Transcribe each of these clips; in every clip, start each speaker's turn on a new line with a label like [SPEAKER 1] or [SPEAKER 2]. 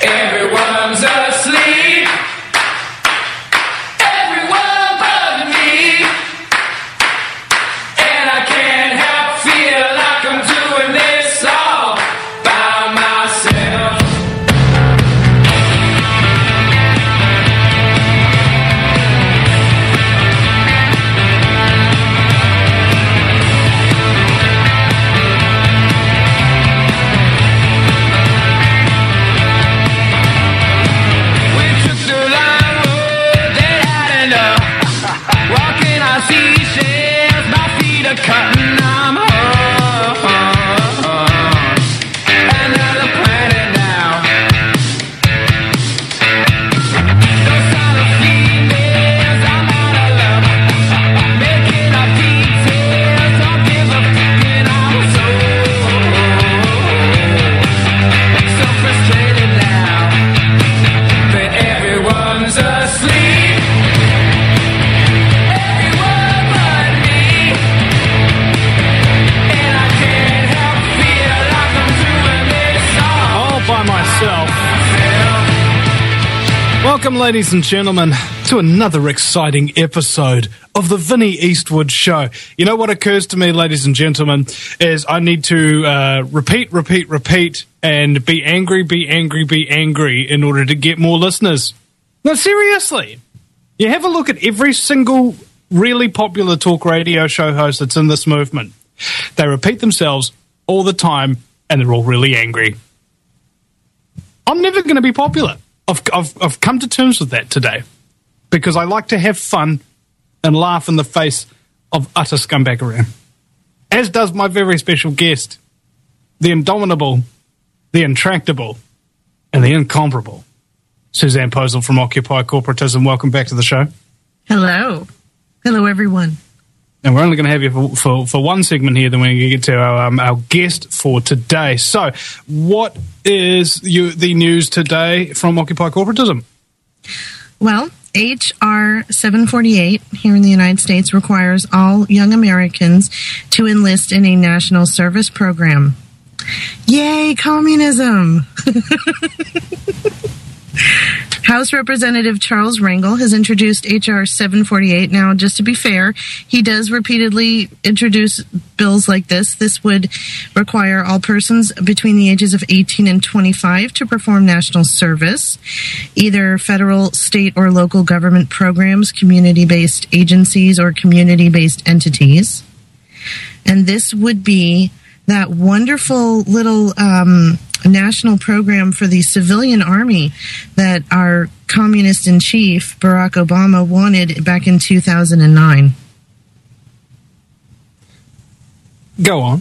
[SPEAKER 1] Everyone's asleep. Everyone but me. And I can't help feel like I'm doing this all by myself. Cutting, I'm home. Another planet now. No sign of females, I'm out of love. Making up details, don't give a fucking. I'm so frustrated now that everyone's asleep.
[SPEAKER 2] By myself. Welcome, ladies and gentlemen, to another exciting episode of the Vinnie Eastwood Show. You know what occurs to me, ladies and gentlemen, is I need to repeat, and be angry in order to get more listeners. No, seriously. You have a look at every single really popular talk radio show host that's in this movement. They repeat themselves all the time, and they're all really angry. I'm never going to be popular. I've come to terms with that today because I like to have fun and laugh in the face of utter scumbaggery. As does my very special guest, the indomitable, the intractable, and the incomparable, Suzanne Posel from Occupy Corporatism. Welcome back to the show.
[SPEAKER 3] Hello. Hello, everyone.
[SPEAKER 2] And we're only going to have you for one segment here, then we're going to get to our guest for today. So, what is the news today from Occupy Corporatism?
[SPEAKER 3] Well, H.R. 748 here in the United States requires all young Americans to enlist in a national service program. Yay, communism! House Representative Charles Rangel has introduced H.R. 748. Now, just to be fair, he does repeatedly introduce bills like this. This would require all persons between the ages of 18 and 25 to perform national service, either federal, state, or local government programs, community-based agencies, or community-based entities. And this would be that wonderful little national program for the civilian army that our communist in chief, Barack Obama, wanted back in 2009.
[SPEAKER 2] Go on.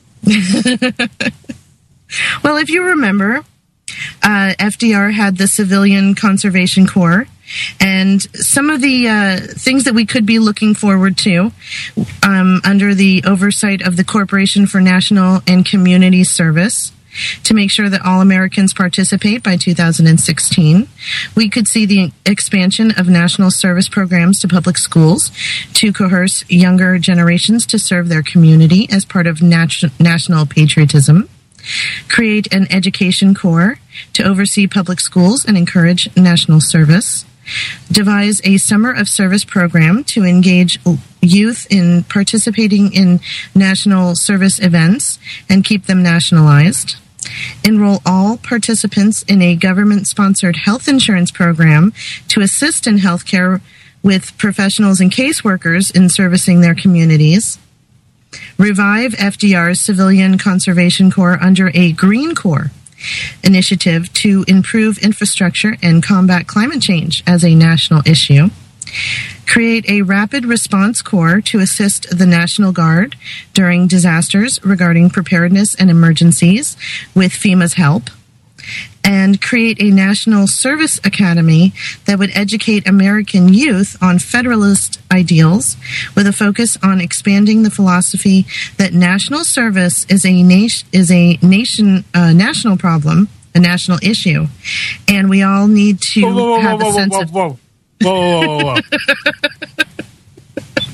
[SPEAKER 3] Well, if you remember, FDR had the Civilian Conservation Corps, and some of the things that we could be looking forward to under the oversight of the Corporation for National and Community Service to make sure that all Americans participate by 2016. We could see the expansion of national service programs to public schools to coerce younger generations to serve their community as part of national patriotism. Create an education corps to oversee public schools and encourage national service. Devise a summer of service program to engage youth in participating in national service events and keep them nationalized. Enroll all participants in a government-sponsored health insurance program to assist in health care with professionals and caseworkers in servicing their communities. Revive FDR's Civilian Conservation Corps under a Green Corps initiative to improve infrastructure and combat climate change as a national issue. Create a rapid response corps to assist the National Guard during disasters regarding preparedness and emergencies with FEMA's help. And create a national service academy that would educate American youth on Federalist ideals with a focus on expanding the philosophy that national service is a national problem, a national issue, and we all need to have a sense of...
[SPEAKER 2] Whoa.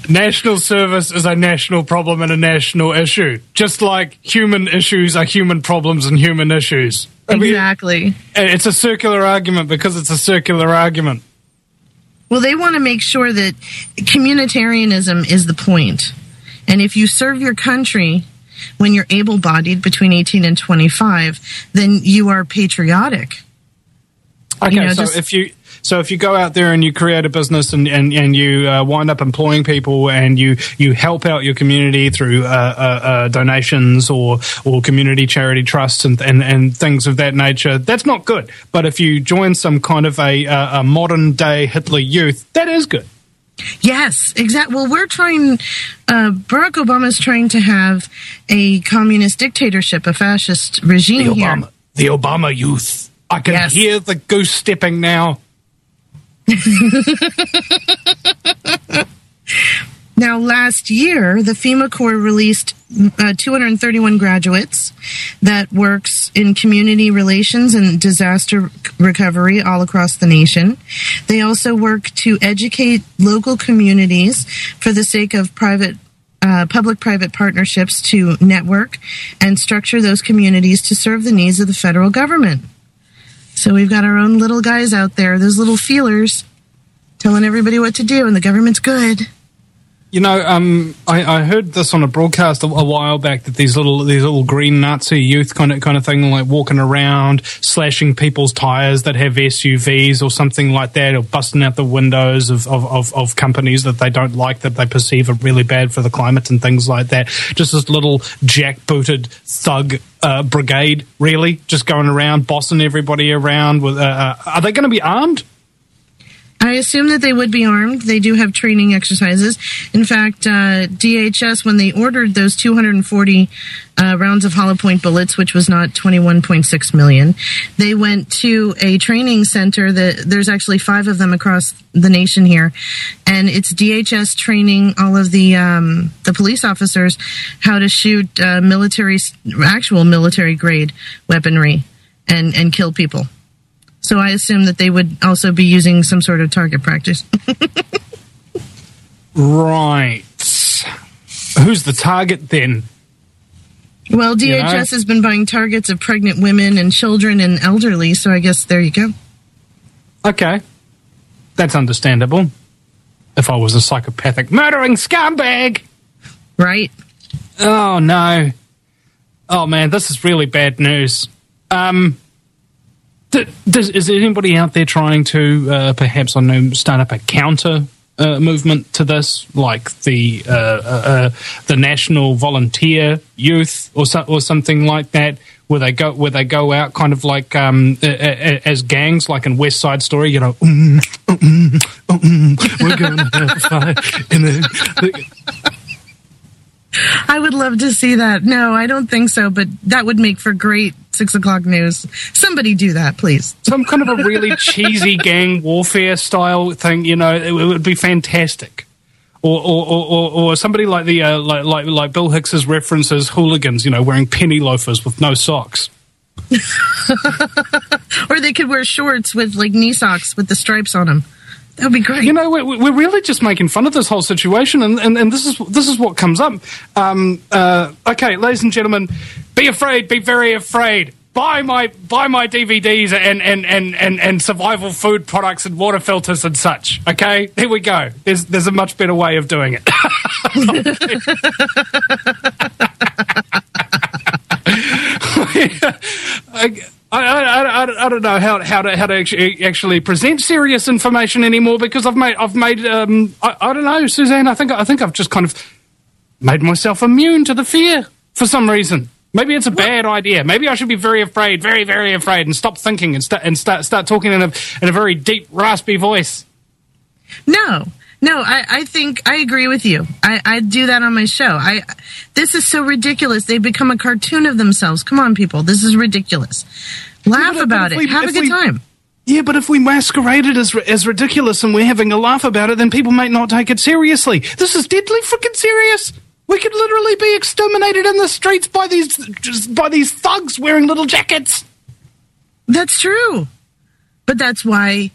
[SPEAKER 2] National service is a national problem and a national issue, just like human issues are human problems and human issues.
[SPEAKER 3] Exactly.
[SPEAKER 2] It's a circular argument because it's a circular argument.
[SPEAKER 3] Well, they want to make sure that communitarianism is the point. And if you serve your country when you're able-bodied between 18 and 25, then you are patriotic.
[SPEAKER 2] Okay,
[SPEAKER 3] You know,
[SPEAKER 2] so if you go out there and you create a business and you wind up employing people and you help out your community through donations or community charity trusts and things of that nature, that's not good. But if you join some kind of a modern day Hitler Youth, that is good.
[SPEAKER 3] Yes, exactly. Well, Barack Obama's trying to have a communist dictatorship, a fascist regime here.
[SPEAKER 2] The Obama Youth. I can hear the goose stepping now.
[SPEAKER 3] Now, last year, the FEMA Corps released 231 graduates that works in community relations and disaster recovery all across the nation. They also work to educate local communities for the sake of public-private partnerships to network and structure those communities to serve the needs of the federal government. So we've got our own little guys out there, those little feelers, telling everybody what to do, and the government's good.
[SPEAKER 2] You know, I heard this on a broadcast a while back that these little green Nazi youth kind of thing, like walking around slashing people's tires that have SUVs or something like that, or busting out the windows of companies that they don't like, that they perceive are really bad for the climate and things like that. Just this little jackbooted thug brigade, really, just going around bossing everybody around. With are they going to be armed?
[SPEAKER 3] I assume that they would be armed. They do have training exercises. In fact, DHS, when they ordered those 240 rounds of hollow point bullets, which was not 21.6 million, they went to a training center that there's actually 5 of them across the nation here, and it's DHS training all of the police officers how to shoot actual military grade weaponry and kill people. So I assume that they would also be using some sort of target practice.
[SPEAKER 2] Right. Who's the target then?
[SPEAKER 3] Well, DHS has been buying targets of pregnant women and children and elderly, so I guess there you go.
[SPEAKER 2] Okay. That's understandable. If I was a psychopathic murdering scumbag.
[SPEAKER 3] Right.
[SPEAKER 2] Oh, no. Oh, man, this is really bad news. Is anybody out there trying to perhaps, start up a counter movement to this, like the National Volunteer Youth or something like that, where they go out kind of like as gangs, like in West Side Story, you know, we're going to have a fight.
[SPEAKER 3] I would love to see that. No, I don't think so, but that would make for great 6 o'clock news. Somebody do that, please.
[SPEAKER 2] Some kind of a really cheesy gang warfare style thing, you know, it would be fantastic. Or somebody like the like Bill Hicks's references hooligans, you know, wearing penny loafers with no socks.
[SPEAKER 3] Or they could wear shorts with like knee socks with the stripes on them. That would be great.
[SPEAKER 2] You know, we're really just making fun of this whole situation, and this is what comes up. Okay, ladies and gentlemen, be afraid, be very afraid. Buy my DVDs and survival food products and water filters and such. Okay, there we go. There's a much better way of doing it. I don't know how to actually present serious information anymore, because I've made I don't know, Suzanne, I think I've just kind of made myself immune to the fear for some reason. Maybe it's a bad idea. Maybe I should be very afraid, very, very afraid, and stop thinking and start talking in a very deep, raspy voice.
[SPEAKER 3] No, I think I agree with you. I do that on my show. This is so ridiculous. They've become a cartoon of themselves. Come on, people. This is ridiculous. Laugh about it. Have a good time.
[SPEAKER 2] Yeah, but if we masquerade it as ridiculous and we're having a laugh about it, then people might not take it seriously. This is deadly freaking serious. We could literally be exterminated in the streets by these thugs wearing little jackets.
[SPEAKER 3] That's true. But that's why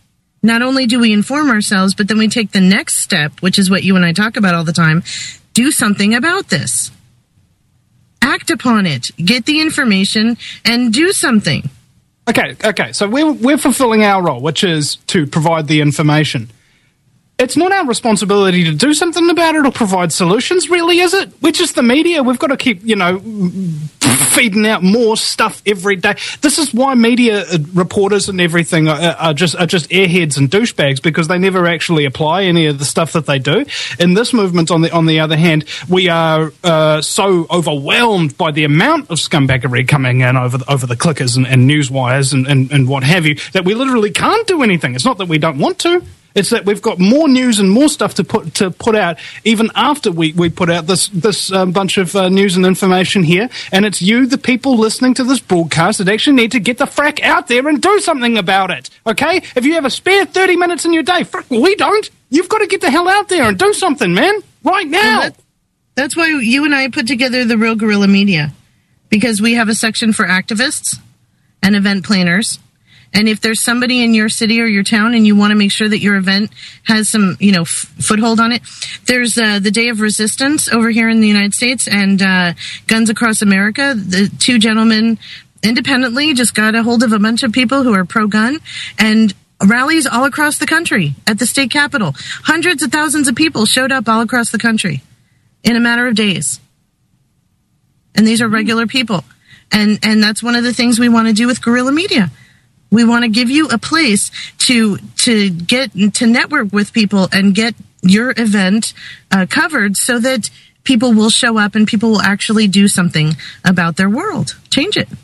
[SPEAKER 3] not only do we inform ourselves, but then we take the next step, which is what you and I talk about all the time. Do something about this. Act upon it. Get the information and do something.
[SPEAKER 2] Okay. So we're fulfilling our role, which is to provide the information. It's not our responsibility to do something about it or provide solutions, really, is it? We're just the media. We've got to keep, feeding out more stuff every day. This is why media reporters and everything are just airheads and douchebags, because they never actually apply any of the stuff that they do. In this movement, on the other hand, we are so overwhelmed by the amount of scumbaggery coming in over the clickers and news wires and what have you, that we literally can't do anything. It's not that we don't want to. It's that we've got more news and more stuff to put out even after we put out this bunch of news and information here. And it's you, the people listening to this broadcast, that actually need to get the frack out there and do something about it. Okay? If you have a spare 30 minutes in your day, we don't. You've got to get the hell out there and do something, man. Right now.
[SPEAKER 3] That's why you and I put together the Real Guerrilla Media, because we have a section for activists and event planners. And if there's somebody in your city or your town and you want to make sure that your event has some, foothold on it, there's the Day of Resistance over here in the United States and Guns Across America. The two gentlemen independently just got a hold of a bunch of people who are pro-gun and rallies all across the country at the state capitol. Hundreds of thousands of people showed up all across the country in a matter of days. And these are regular people. And that's one of the things we want to do with Guerrilla Media. We want to give you a place to network with people and get your event covered so that people will show up and people will actually do something about their world. Change it.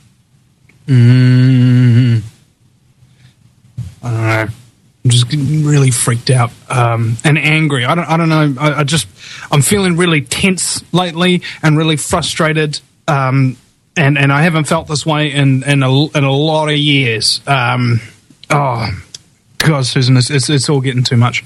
[SPEAKER 2] I don't know. I'm just getting really freaked out and angry. I don't know. I'm feeling really tense lately and really frustrated. And I haven't felt this way in a lot of years. Oh, God, Susan, it's all getting too much.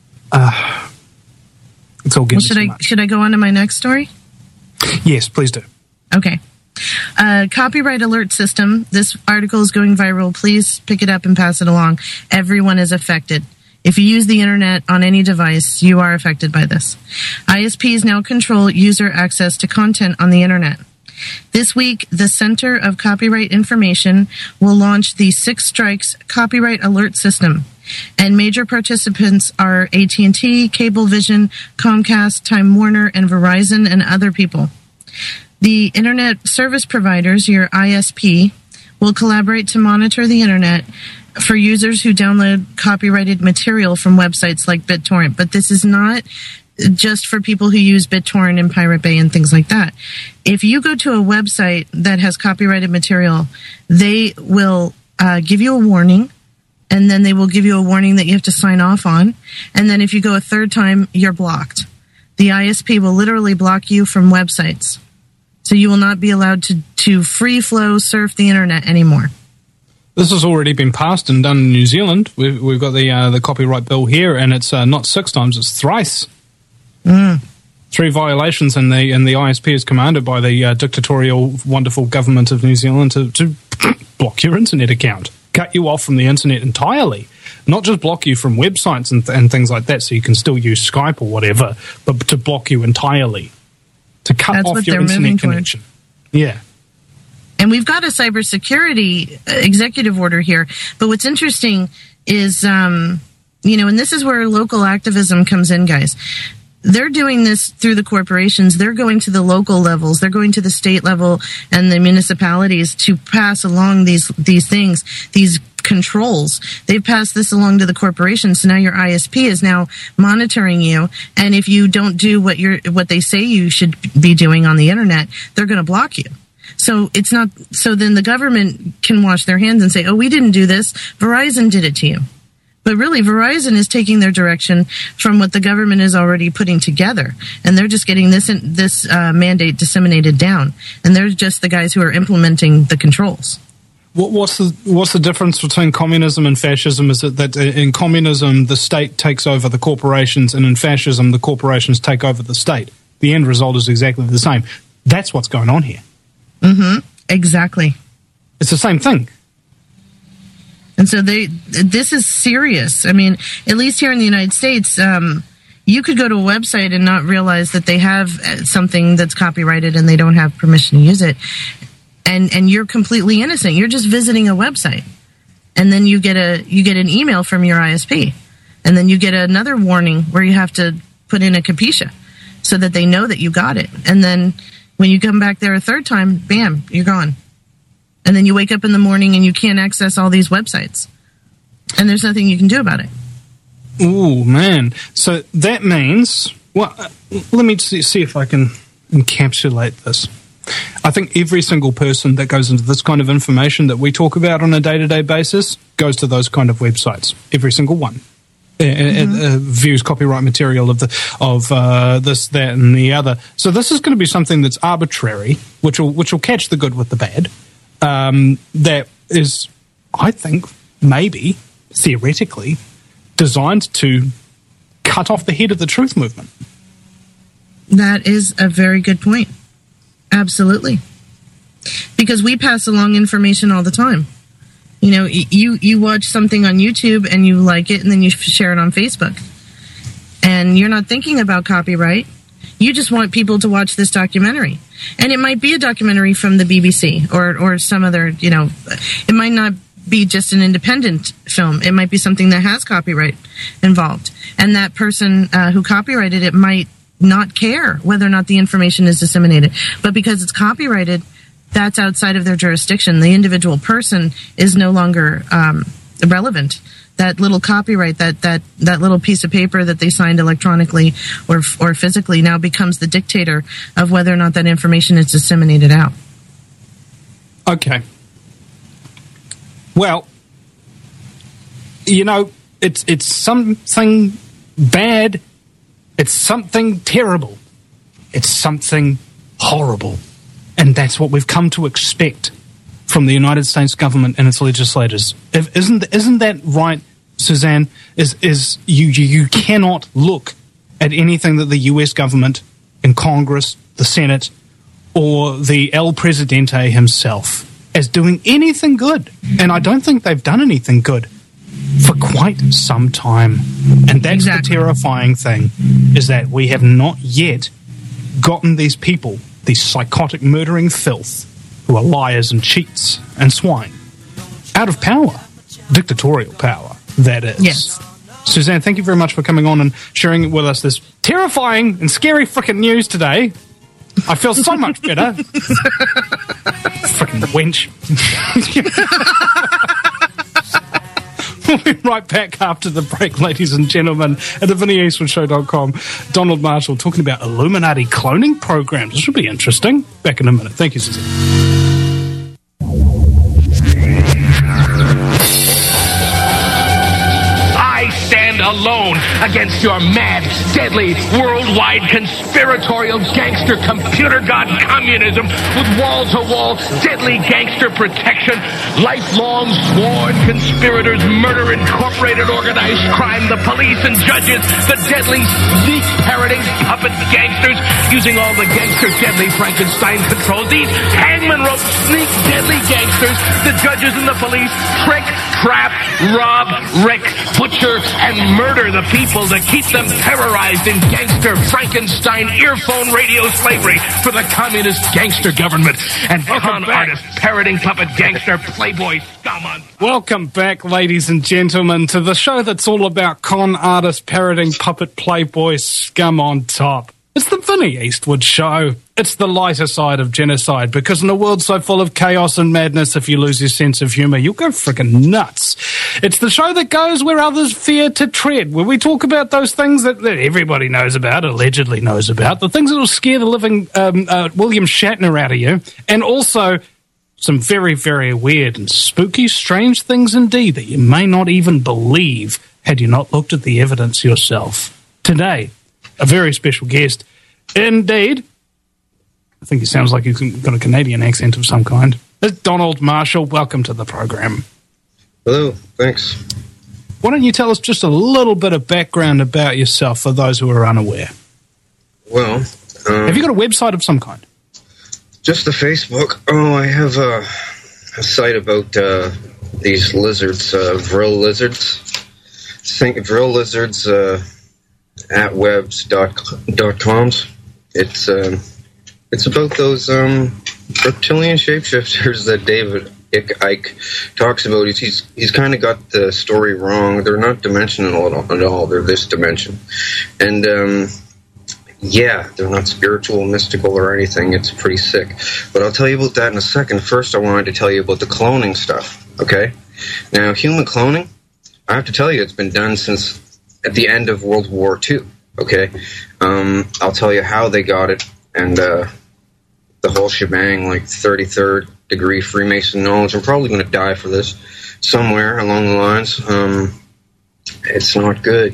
[SPEAKER 2] It's all getting too much.
[SPEAKER 3] Should I go on to my next story?
[SPEAKER 2] Yes, please do.
[SPEAKER 3] Okay. Copyright alert system. This article is going viral. Please pick it up and pass it along. Everyone is affected. If you use the internet on any device, you are affected by this. ISPs now control user access to content on the internet. This week, the Center of Copyright Information will launch the Six Strikes Copyright Alert System, and major participants are AT&T, Cablevision, Comcast, Time Warner, and Verizon, and other people. The Internet Service Providers, your ISP, will collaborate to monitor the internet for users who download copyrighted material from websites like BitTorrent. But this is not just for people who use BitTorrent and Pirate Bay and things like that. If you go to a website that has copyrighted material, they will give you a warning, and then they will give you a warning that you have to sign off on. And then if you go a third time, you're blocked. The ISP will literally block you from websites. So you will not be allowed to free flow surf the internet anymore.
[SPEAKER 2] This has already been passed and done in New Zealand. We've got the copyright bill here, and it's not 6 times, it's thrice. 3 violations, and the ISP is commanded by the dictatorial, wonderful government of New Zealand to block your internet account, cut you off from the internet entirely. Not just block you from websites and things like that, so you can still use Skype or whatever, but to block you entirely, to cut off your internet connection. Yeah.
[SPEAKER 3] And we've got a cybersecurity executive order here, but what's interesting is, and this is where local activism comes in, guys. They're doing this through the corporations. They're going to the local levels. They're going to the state level and the municipalities to pass along these things, these controls. They've passed this along to the corporations. So now your ISP is now monitoring you. And if you don't do what they say you should be doing on the internet, they're going to block you. So it's not, so then the government can wash their hands and say, oh, we didn't do this. Verizon did it to you. But really, Verizon is taking their direction from what the government is already putting together, and they're just getting this mandate disseminated down, and they're just the guys who are implementing the controls.
[SPEAKER 2] What's the difference between communism and fascism? Is it that in communism the state takes over the corporations, and in fascism the corporations take over the state? The end result is exactly the same. That's what's going on here.
[SPEAKER 3] Mm-hmm. Exactly.
[SPEAKER 2] It's the same thing.
[SPEAKER 3] And so this is serious. I mean, at least here in the United States, you could go to a website and not realize that they have something that's copyrighted and they don't have permission to use it. And you're completely innocent. You're just visiting a website. And then you get an email from your ISP. And then you get another warning where you have to put in a CAPTCHA so that they know that you got it. And then when you come back there a third time, bam, you're gone. And then you wake up in the morning and you can't access all these websites. And there's nothing you can do about it.
[SPEAKER 2] Ooh, man. So that means, well, let me see if I can encapsulate this. I think every single person that goes into this kind of information that we talk about on a day-to-day basis goes to those kind of websites. Every single one. Views copyright material of this, that, and the other. So this is going to be something that's arbitrary, which will catch the good with the bad. That is, I think, maybe theoretically designed to cut off the head of the truth movement.
[SPEAKER 3] That is a very good point. Absolutely. Because we pass along information all the time. You know, you watch something on YouTube and you like it and then you share it on Facebook. And you're not thinking about copyright. You just want people to watch this documentary. And it might be a documentary from the BBC or some other, you know, it might not be just an independent film. It might be something that has copyright involved. And that person who copyrighted it might not care whether or not the information is disseminated. But because it's copyrighted, that's outside of their jurisdiction. The individual person is no longer relevant. That little copyright, that little piece of paper that they signed electronically or physically now becomes the dictator of whether or not that information is disseminated out.
[SPEAKER 2] Okay. Well, you know, it's something bad. It's something terrible. It's something horrible. And that's what we've come to expect from the United States government and its legislators. Isn't that right, Suzanne? Is you cannot look at anything that the US government and Congress, the Senate, or the El Presidente himself as doing anything good. And I don't think they've done anything good for quite some time. And that's
[SPEAKER 3] exactly.
[SPEAKER 2] The terrifying thing, is that we have not yet gotten these people, these psychotic murdering filth, who are liars and cheats and swine, out of power. Dictatorial power, that is.
[SPEAKER 3] Yes.
[SPEAKER 2] Suzanne, thank you very much for coming on and sharing with us this terrifying and scary freaking news today. I feel so much better. Freaking wench. We'll be right back after the break, ladies and gentlemen, at the VinnyEastwoodShow.com. Donald Marshall talking about Illuminati cloning programs. This should be interesting. Back in a minute. Thank you, Suzanne.
[SPEAKER 4] Alone against your mad, deadly, worldwide conspiratorial gangster computer god communism with wall-to-wall deadly gangster protection, lifelong sworn conspirators, murder incorporated organized crime, the police and judges, the deadly sneak parroting puppet gangsters using all the gangster deadly Frankenstein controls. These hangman rope sneak deadly gangsters, the judges and the police trick, trap, rob, wreck, butcher, and murder the people to keep them terrorized in gangster Frankenstein earphone radio slavery for the communist gangster government and con artist, parroting puppet gangster playboy scum on.
[SPEAKER 2] Welcome back, ladies and gentlemen, to the show that's all about con artist, parroting puppet playboy scum on top. It's the Vinny Eastwood Show. It's the lighter side of genocide, because in a world so full of chaos and madness, if you lose your sense of humour, you'll go freaking nuts. It's the show that goes where others fear to tread, where we talk about those things that everybody knows about, allegedly knows about, the things that will scare the living William Shatner out of you, and also some very, very weird and spooky, strange things indeed that you may not even believe had you not looked at the evidence yourself. Today, a very special guest indeed. I think he sounds like he's got a Canadian accent of some kind. It's Donald Marshall. Welcome to the program.
[SPEAKER 5] Hello, thanks.
[SPEAKER 2] Why don't you tell us just a little bit of background about yourself for those who are unaware?
[SPEAKER 5] Well,
[SPEAKER 2] have you got a website of some kind?
[SPEAKER 5] Just the Facebook. Oh, I have a site about these lizards, Vril lizards. Think Vril lizards at webs.coms. It's about those reptilian shapeshifters that David Icke talks about. He's kind of got the story wrong. They're not dimensional at all. They're this dimension. And yeah, they're not spiritual, mystical, or anything. It's pretty sick. But I'll tell you about that in a second. First, I wanted to tell you about the cloning stuff, okay? Now, human cloning, I have to tell you, it's been done since at the end of World War II, okay? I'll tell you how they got it, and the whole shebang, like 33rd degree Freemason knowledge. I'm probably going to die for this somewhere along the lines. It's not good.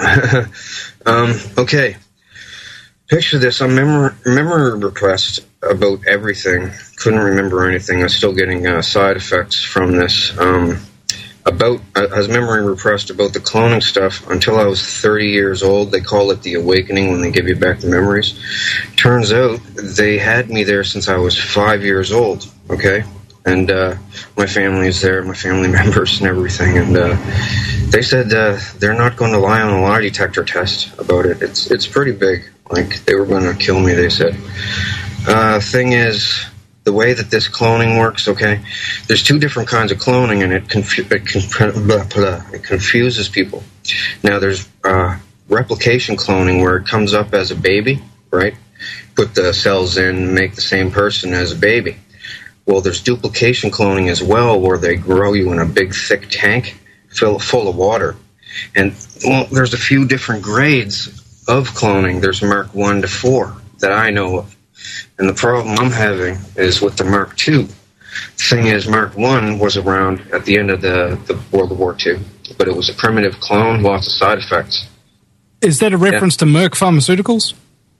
[SPEAKER 5] Okay. Picture this. I'm memory repressed about everything. Couldn't remember anything. I'm still getting side effects from this. I was memory repressed about the cloning stuff until I was 30 years old. They call it the awakening when they give you back the memories. Turns out they had me there since I was 5 years old, okay? And my family is there, my family members and everything. And they said they're not going to lie on a lie detector test about it. It's pretty big. Like, they were going to kill me, they said. Thing is, the way that this cloning works, okay, there's two different kinds of cloning, and it confuses people. Now, there's replication cloning, where it comes up as a baby, right? Put the cells in, make the same person as a baby. Well, there's duplication cloning as well, where they grow you in a big, thick tank full of water. And, well, there's a few different grades of cloning. There's Mark 1 to 4 that I know of. And the problem I'm having is with the Mark II. The thing is, Mark 1 was around at the end of the World War II, but it was a primitive clone, lots of side effects.
[SPEAKER 2] Is that a reference to Merck Pharmaceuticals?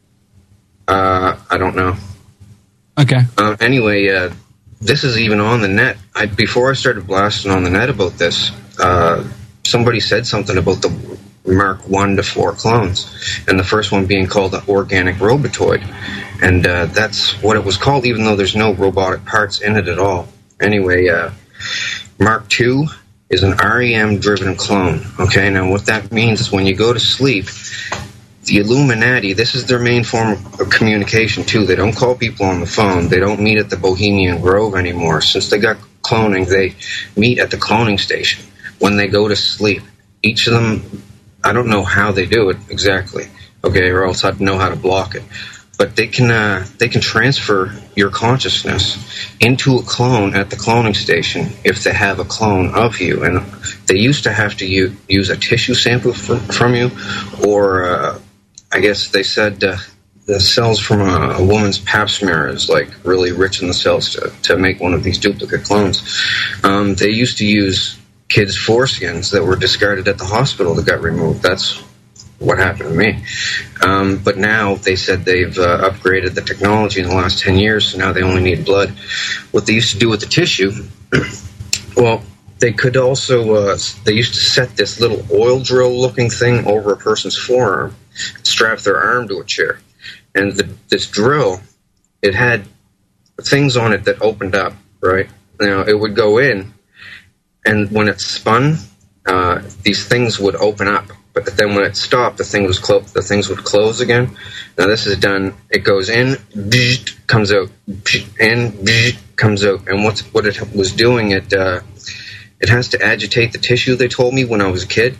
[SPEAKER 5] I don't know.
[SPEAKER 2] Okay.
[SPEAKER 5] Anyway, this is even on the net. Before I started blasting on the net about this, somebody said something about the Mark 1 to 4 clones, and the first one being called the organic robotoid. And that's what it was called, even though there's no robotic parts in it at all. Anyway, Mark II is an REM-driven clone. Okay, now what that means is when you go to sleep, the Illuminati, this is their main form of communication, too. They don't call people on the phone. They don't meet at the Bohemian Grove anymore. Since they got cloning, they meet at the cloning station when they go to sleep. Each of them, I don't know how they do it exactly, okay, or else I'd know how to block it. But they can transfer your consciousness into a clone at the cloning station if they have a clone of you. And they used to have to use a tissue sample from you, or I guess they said the cells from a woman's pap smear is like really rich in the cells to make one of these duplicate clones. They used to use kids' foreskins that were discarded at the hospital that got removed. That's what happened to me. But now they said they've upgraded the technology in the last 10 years, so now they only need blood. What they used to do with the tissue, well, they could also, they used to set this little oil drill looking thing over a person's forearm, strap their arm to a chair. And this drill, it had things on it that opened up, right? Now, it would go in, and when it spun, these things would open up. But then when it stopped, the things would close again. Now this is done. It goes in, comes out, in, comes out. And what it was doing, it has to agitate the tissue. They told me when I was a kid,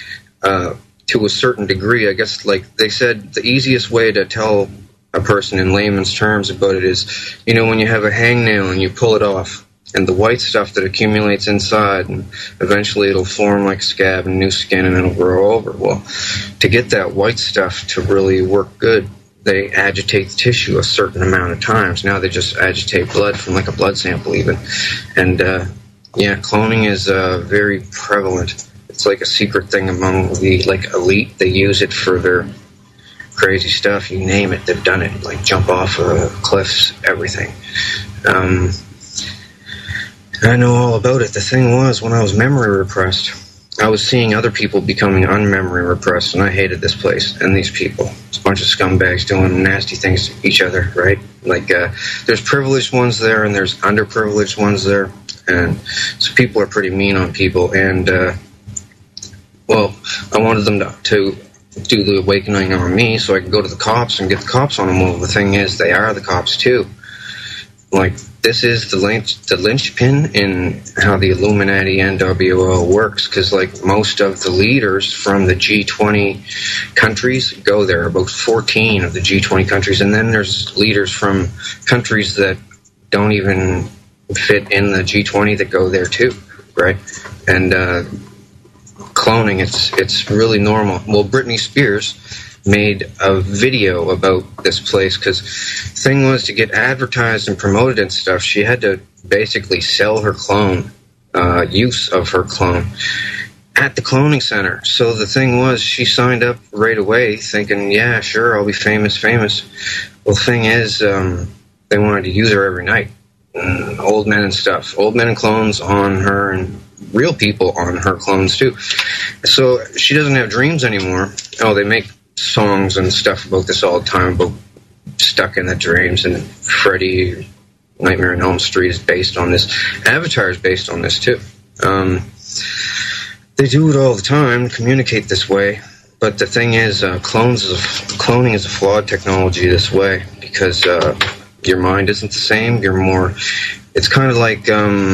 [SPEAKER 5] to a certain degree. I guess, like they said, the easiest way to tell a person in layman's terms about it is, you know, when you have a hangnail and you pull it off, and the white stuff that accumulates inside, and eventually it'll form like scab and new skin, and it'll grow over. Well, to get that white stuff to really work good, they agitate the tissue a certain amount of times. Now they just agitate blood from like a blood sample even. And, yeah, cloning is very prevalent. It's like a secret thing among the, like, elite. They use it for their crazy stuff. You name it, they've done it. Like jump off cliffs, everything. I know all about it. The thing was, when I was memory repressed, I was seeing other people becoming unmemory repressed, and I hated this place and these people. It's a bunch of scumbags doing nasty things to each other, right? Like, there's privileged ones there, and there's underprivileged ones there. And so people are pretty mean on people. And, well, I wanted them to do the awakening on me so I could go to the cops and get the cops on them. Well, the thing is, they are the cops too. Like, this is the linchpin in how the Illuminati NWO works, because like most of the leaders from the G20 countries go there, about 14 of the G20 countries, and then there's leaders from countries that don't even fit in the G20 that go there too, right? And cloning, it's really normal. Well, Britney Spears made a video about this place, because the thing was, to get advertised and promoted and stuff, she had to basically sell her clone, use of her clone, at the cloning center. So the thing was, she signed up right away thinking, yeah, sure, I'll be famous. Well, the thing is, they wanted to use her every night. Old men and stuff. Old men and clones on her, and real people on her clones too. So she doesn't have dreams anymore. Oh, they make songs and stuff about this all the time, about stuck in the dreams, and Freddy, Nightmare on Elm Street is based on this. Avatar is based on this too. They do it all the time, communicate this way. But the thing is, cloning is a flawed technology this way, because your mind isn't the same. You're more. It's kind of like,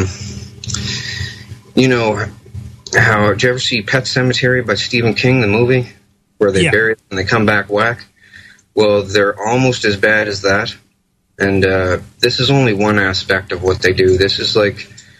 [SPEAKER 5] you know, how, did you ever see Pet Sematary by Stephen King, the movie, where they bury it and they come back whack? Well, they're almost as bad as that. And this is only one aspect of what they do. This is the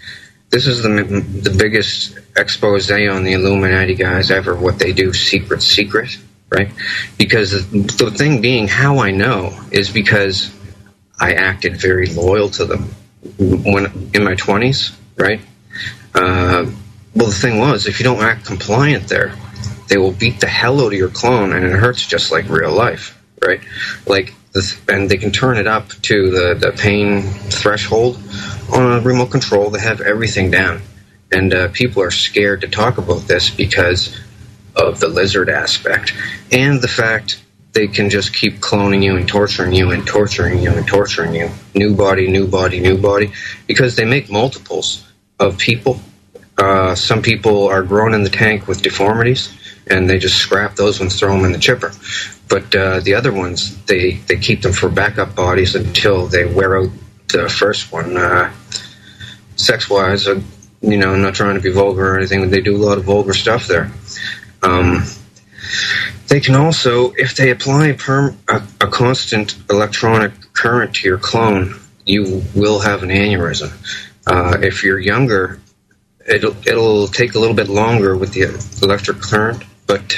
[SPEAKER 5] biggest expose on the Illuminati guys ever, what they do, secret, right? Because the thing being, how I know is because I acted very loyal to them when in my 20s, right? Well, the thing was, if you don't act compliant there, they will beat the hell out of your clone, and it hurts just like real life, right? Like, and they can turn it up to the pain threshold on a remote control. They have everything down, and people are scared to talk about this because of the lizard aspect and the fact they can just keep cloning you and torturing you and torturing you and torturing you. New body, because they make multiples of people. Some people are grown in the tank with deformities, and they just scrap those ones, throw them in the chipper. But the other ones, they keep them for backup bodies until they wear out the first one. Sex-wise, you know, I'm not trying to be vulgar or anything, but they do a lot of vulgar stuff there. They can also, if they apply a constant electronic current to your clone, you will have an aneurysm. If you're younger, it'll take a little bit longer with the electric current, but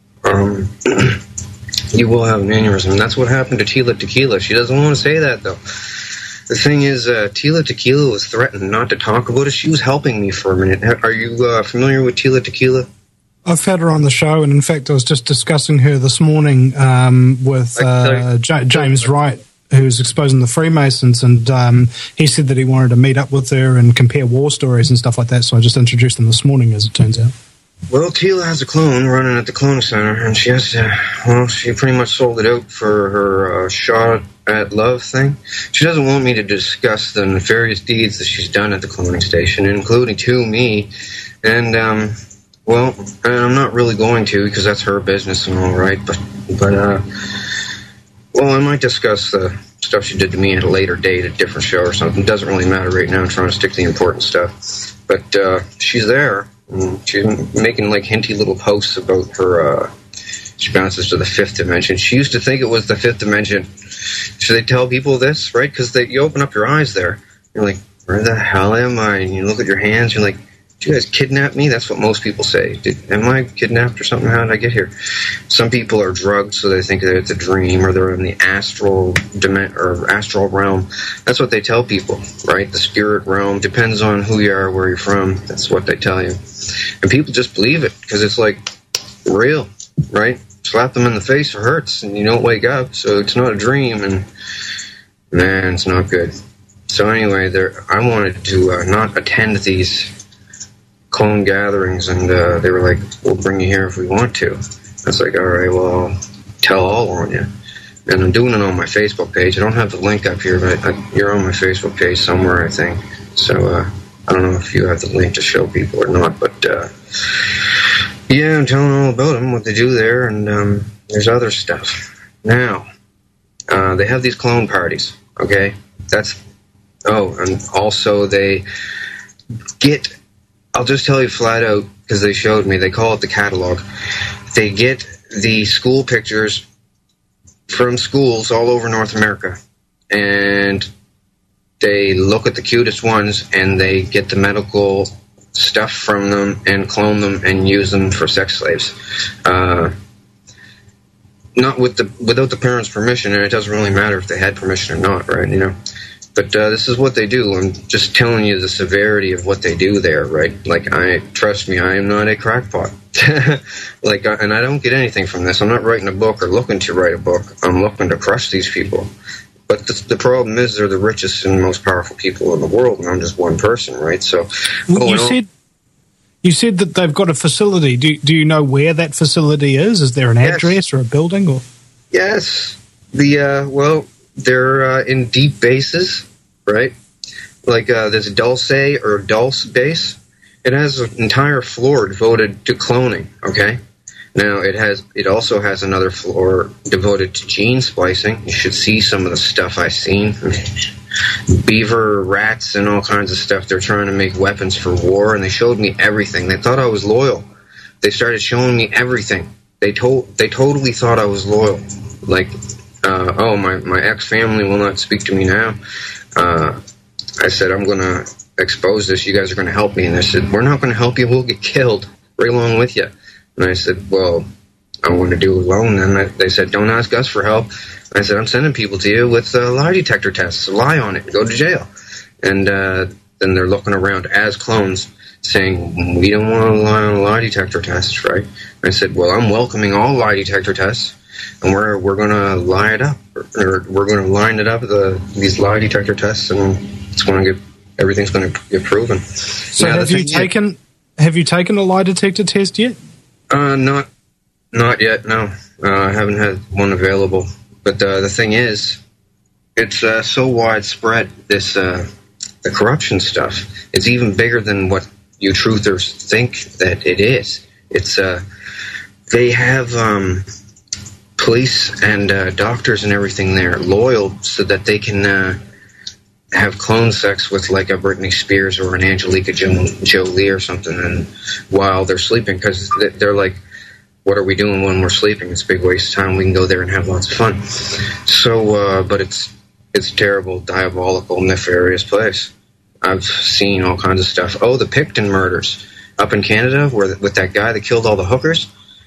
[SPEAKER 5] you will have an aneurysm. And that's what happened to Tila Tequila. She doesn't want to say that, though. The thing is, Tila Tequila was threatened not to talk about it. She was helping me for a minute. Are you familiar with Tila Tequila?
[SPEAKER 2] I've had her on the show, and in fact, I was just discussing her this morning with James Wright, who's exposing the Freemasons, and he said that he wanted to meet up with her and compare war stories and stuff like that, so I just introduced them this morning, as it turns out.
[SPEAKER 5] Well, Tila has a clone running at the Clone Center, and she has to, well, she pretty much sold it out for her shot at love thing. She doesn't want me to discuss the nefarious deeds that she's done at the cloning station, including to me, and well, I'm not really going to, because that's her business and all right, but well, I might discuss the stuff she did to me at a later date, a different show or something. It doesn't really matter right now. I'm trying to stick to the important stuff. But she's there. She's making like hinty little posts about her, she bounces to the fifth dimension. She used to think it was the fifth dimension. Should they tell people this, right? Because you open up your eyes there. You're like, where the hell am I? And you look at your hands, you're like, did you guys kidnap me? That's what most people say. Am I kidnapped or something? How did I get here? Some people are drugged, so they think that it's a dream, or they're in the astral realm. That's what they tell people, right? The spirit realm depends on who you are, where you're from. That's what they tell you, and people just believe it because it's like real, right? Slap them in the face, it hurts, and you don't wake up, so it's not a dream, and man, it's not good. So anyway, I wanted to not attend these clone gatherings, and they were like, we'll bring you here if we want to. I was like, all right, well, I'll tell all on you. And I'm doing it on my Facebook page. I don't have the link up here, but you're on my Facebook page somewhere, I think. So I don't know if you have the link to show people or not, but yeah, I'm telling all about them, what they do there, and there's other stuff. Now, they have these clone parties, okay? And also they get, I'll just tell you flat out, because they showed me, they call it the catalog. They get the school pictures from schools all over North America, and they look at the cutest ones, and they get the medical stuff from them and clone them and use them for sex slaves. Not without the parents' permission, and it doesn't really matter if they had permission or not, right? You know. But this is what they do. I'm just telling you the severity of what they do there, right? Like, trust me, I am not a crackpot. And I don't get anything from this. I'm not writing a book or looking to write a book. I'm looking to crush these people. But the problem is they're the richest and most powerful people in the world, and I'm just one person, right? So,
[SPEAKER 2] you said that they've got a facility. Do you know where that facility is? Is there an address or a building? Or
[SPEAKER 5] yes, they're in deep bases, right? Like this Dulce or Dulce base. It has an entire floor devoted to cloning, okay? Now, it also has another floor devoted to gene splicing. You should see some of the stuff I've seen. Beaver, rats, and all kinds of stuff. They're trying to make weapons for war, and they showed me everything. They thought I was loyal. They started showing me everything. They totally thought I was loyal. Like, my ex-family will not speak to me now. I said, I'm going to expose this. You guys are going to help me. And they said, we're not going to help you. We'll get killed right along with you. And I said, well, I want to do it alone. And they said, don't ask us for help. And I said, I'm sending people to you with lie detector tests. Lie on it. Go to jail. And then they're looking around as clones saying, we don't want to lie on a lie detector test, right? And I said, well, I'm welcoming all lie detector tests. And we're going to line it up, or we're going to line it up, these lie detector tests, and everything's going to get proven.
[SPEAKER 2] So have you taken a lie detector test yet?
[SPEAKER 5] Not yet. No, I haven't had one available. But the thing is, it's so widespread. The corruption stuff. It's even bigger than what you truthers think that it is. It's they have police and doctors and everything there loyal so that they can have clone sex with like a Britney Spears or an Angelica Jolie or something, and while they're sleeping, because they're like, what are we doing when we're sleeping? It's a big waste of time. We can go there and have lots of fun. So, but it's a terrible, diabolical, nefarious place. I've seen all kinds of stuff. Oh, the Picton murders up in Canada, with that guy that killed all the hookers.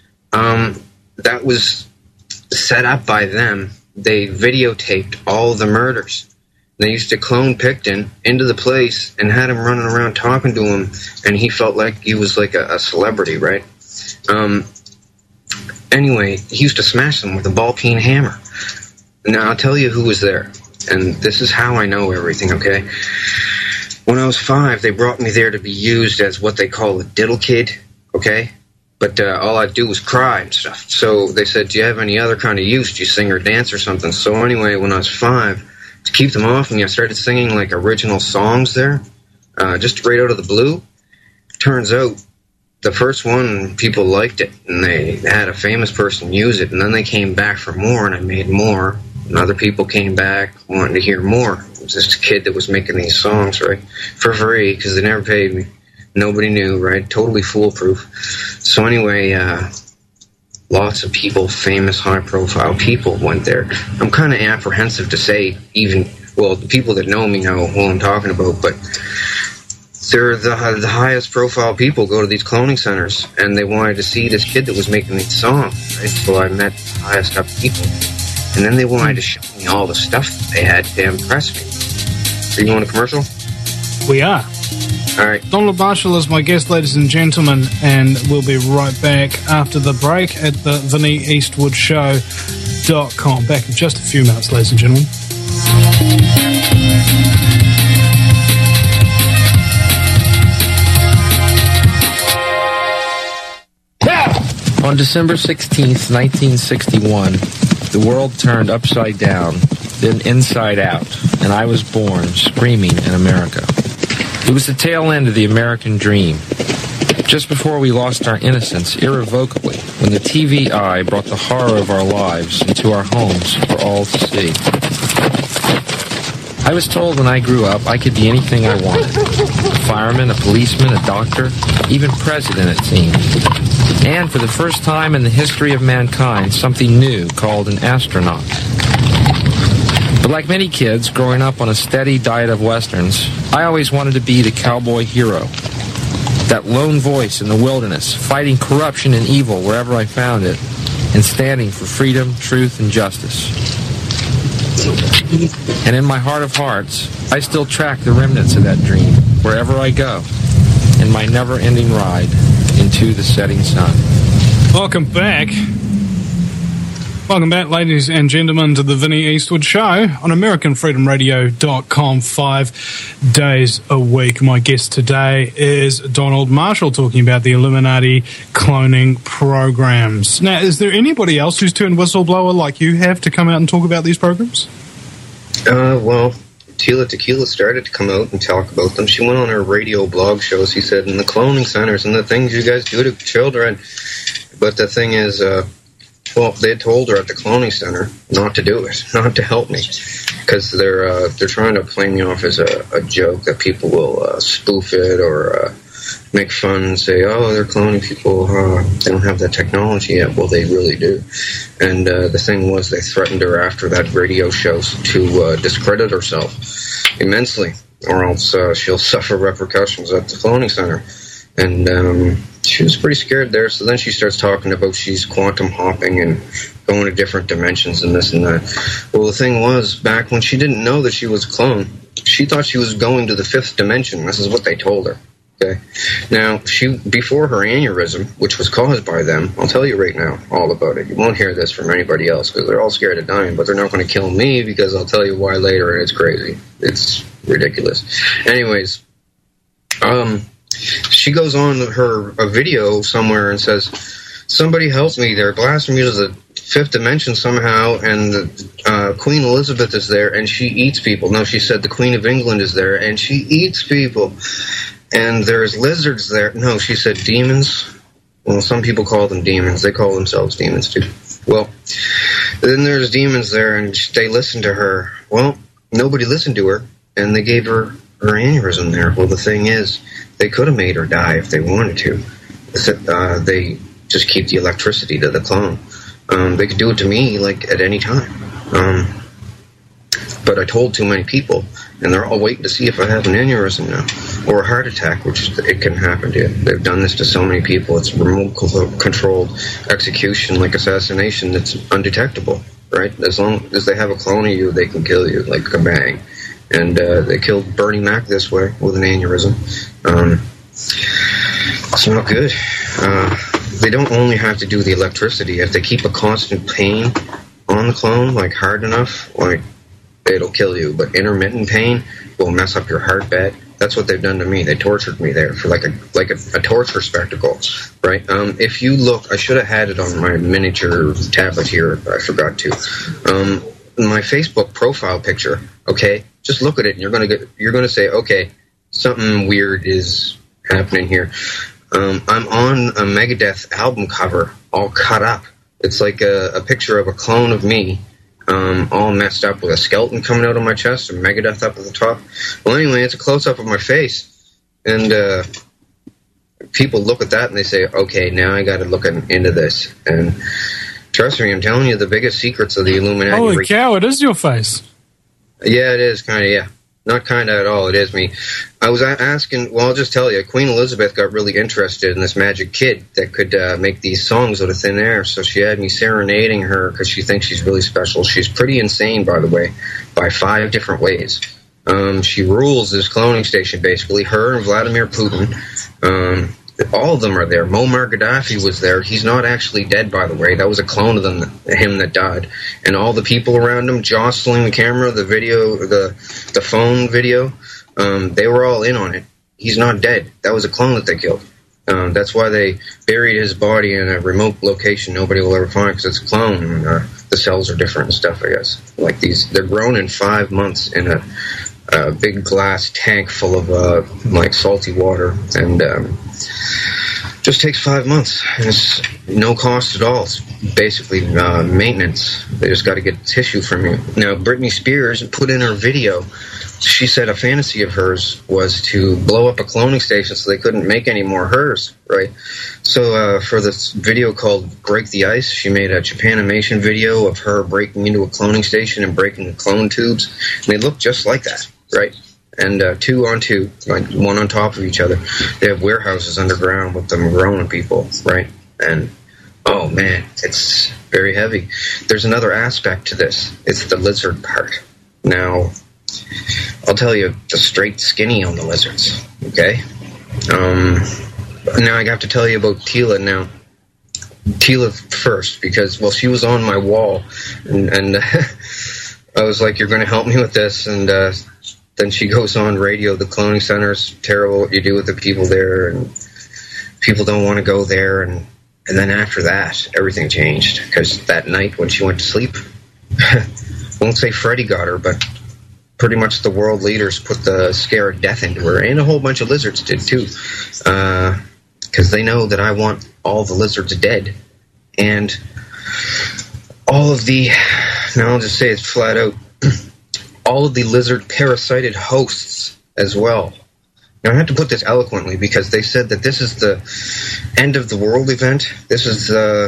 [SPEAKER 5] That was set up by them. They videotaped all the murders. They used to clone Picton into the place and had him running around talking to him, and he felt like he was like a celebrity, right? Anyway, he used to smash them with a ball-peen hammer. Now, I'll tell you who was there, and this is how I know everything, okay? When I was 5, they brought me there to be used as what they call a diddle kid, okay? But all I'd do was cry and stuff. So they said, do you have any other kind of use? Do you sing or dance or something? So anyway, when I was 5, to keep them off me, I started singing like original songs there, just right out of the blue. Turns out the first one, people liked it, and they had a famous person use it, and then they came back for more, and I made more, and other people came back wanting to hear more. It was just a kid that was making these songs, right, for free, because they never paid me. Nobody knew, right? Totally foolproof. So anyway, lots of people, famous, high-profile people went there. I'm kind of apprehensive to say the people that know me know who I'm talking about, but they're the highest profile people go to these cloning centers, and they wanted to see this kid that was making these songs, right? So I met the highest up people, and then they wanted to show me all the stuff that they had to impress me. Are you going to commercial?
[SPEAKER 2] We are.
[SPEAKER 5] All right.
[SPEAKER 2] Donald Marshall is my guest, ladies and gentlemen, and we'll be right back after the break at the VinnyEastwoodShow.com. Back in just a few minutes, ladies and gentlemen.
[SPEAKER 6] On December 16th, 1961, the world turned upside down, then inside out, and I was born screaming in America. It was the tail end of the American dream. Just before we lost our innocence irrevocably, when the TV eye brought the horror of our lives into our homes for all to see. I was told when I grew up I could be anything I wanted. A fireman, a policeman, a doctor, even president, it seemed. And for the first time in the history of mankind, something new called an astronaut. But like many kids growing up on a steady diet of westerns, I always wanted to be the cowboy hero. That lone voice in the wilderness, fighting corruption and evil wherever I found it, and standing for freedom, truth, and justice. And in my heart of hearts, I still track the remnants of that dream wherever I go, in my never-ending ride into the setting sun.
[SPEAKER 2] Welcome back. Welcome back, ladies and gentlemen, to the Vinnie Eastwood Show on AmericanFreedomRadio.com 5 days a week. My guest today is Donald Marshall, talking about the Illuminati cloning programs. Now, is there anybody else who's turned whistleblower like you have to come out and talk about these programs?
[SPEAKER 5] Well, Tila Tequila started to come out and talk about them. She went on her radio blog shows, he said, in the cloning centers and the things you guys do to children. But the thing is, well, they told her at the cloning center not to do it, not to help me, because they're trying to play me off as a joke that people will spoof it or make fun and say, oh, they're cloning people. They don't have that technology yet. Well, they really do. And the thing was, they threatened her after that radio show to discredit herself immensely, or else she'll suffer repercussions at the cloning center. And she was pretty scared there, so then she starts talking about she's quantum hopping and going to different dimensions and this and that. Well, the thing was, back when she didn't know that she was a clone, she thought she was going to the 5th dimension. This is what they told her. Okay. Now, before her aneurysm, which was caused by them, I'll tell you right now all about it. You won't hear this from anybody else because they're all scared of dying, but they're not going to kill me because I'll tell you why later, and it's crazy. It's ridiculous. Anyways, she goes on a video somewhere and says, somebody help me, they're blasting me to the 5th dimension somehow, and Queen Elizabeth is there, and she eats people. No, she said the Queen of England is there, and she eats people. And there's lizards there. No, she said demons. Well, some people call them demons. They call themselves demons, too. Well, then there's demons there, and they listened to her. Well, nobody listened to her, and they gave her aneurysm there. Well, the thing is, they could have made her die if they wanted to. They just keep the electricity to the clone. They could do it to me, like, at any time. But I told too many people, and they're all waiting to see if I have an aneurysm now, or a heart attack, which it can happen to you. They've done this to so many people. It's remote-controlled execution, like assassination, that's undetectable, right? As long as they have a clone of you, they can kill you, like a bang. And they killed Bernie Mac this way, with an aneurysm. It's not good. They don't only have to do the electricity. If they keep a constant pain on the clone, like hard enough, like, it'll kill you. But intermittent pain will mess up your heart bed. That's what they've done to me. They tortured me there for like a torture spectacle, right? If you look, I should have had it on my miniature tablet here, but I forgot to. My Facebook profile picture, okay? Just look at it, and you're gonna say, okay, something weird is happening here. I'm on a Megadeth album cover, all cut up. It's like a picture of a clone of me, all messed up with a skeleton coming out of my chest and Megadeth up at the top. Well, anyway, it's a close-up of my face, and people look at that and they say, okay, now I got to look into this. And trust me, I'm telling you the biggest secrets of the Illuminati.
[SPEAKER 2] Holy cow, it is your face.
[SPEAKER 5] Yeah, it is, kind of, yeah. Not kind of at all, it is me. I was asking, well, I'll just tell you, Queen Elizabeth got really interested in this magic kid that could make these songs out of thin air, so she had me serenading her because she thinks she's really special. She's pretty insane, by the way, by 5 different ways. She rules this cloning station, basically. Her and Vladimir Putin. All of them are there. Muammar Gaddafi was there. He's not actually dead, by the way. That was a clone of him that died. And all the people around him jostling the camera, the video, the phone video, they were all in on it. He's not dead. That was a clone that they killed. That's why they buried his body in a remote location nobody will ever find, because it's a clone. The cells are different and stuff, I guess. Like they're grown in 5 months in a a big glass tank full of like salty water, and just takes 5 months, and it's no cost at all. It's basically maintenance. They just got to get tissue from you. Now, Britney Spears put in her video, she said a fantasy of hers was to blow up a cloning station so they couldn't make any more hers, right? So for this video called Break the Ice, she made a Japanimation video of her breaking into a cloning station and breaking the clone tubes, and they look just like that, right? And 2 on 2, like one on top of each other. They have warehouses underground with them growing people, right? And, oh man, it's very heavy. There's another aspect to this. It's the lizard part. Now, I'll tell you the straight skinny on the lizards, okay? Now I have to tell you about Tila now. Tila first, because, well, she was on my wall, and I was like, you're going to help me with this, and then she goes on radio, the cloning center's terrible, what you do with the people there, and people don't want to go there, and then after that, everything changed, because that night when she went to sleep, won't say Freddy got her, but pretty much the world leaders put the scare of death into her, and a whole bunch of lizards did too, because they know that I want all the lizards dead, and all of the, now I'll just say it flat out, all of the lizard parasited hosts as well. Now I have to put this eloquently because they said that this is the end of the world event. This is the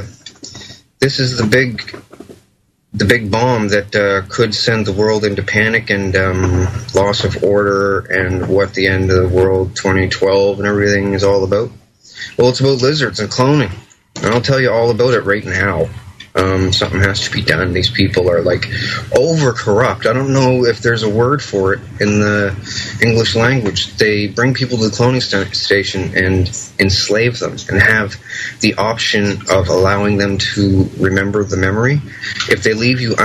[SPEAKER 5] big bomb that could send the world into panic and loss of order, and what the end of the world 2012 and everything is all about. Well, it's about lizards and cloning, and I'll tell you all about it right now. Something has to be done. These people are like over corrupt. I don't know if there's a word for it in the English language. They bring people to the cloning station and enslave them, and have the option of allowing them to remember the memory. If they leave you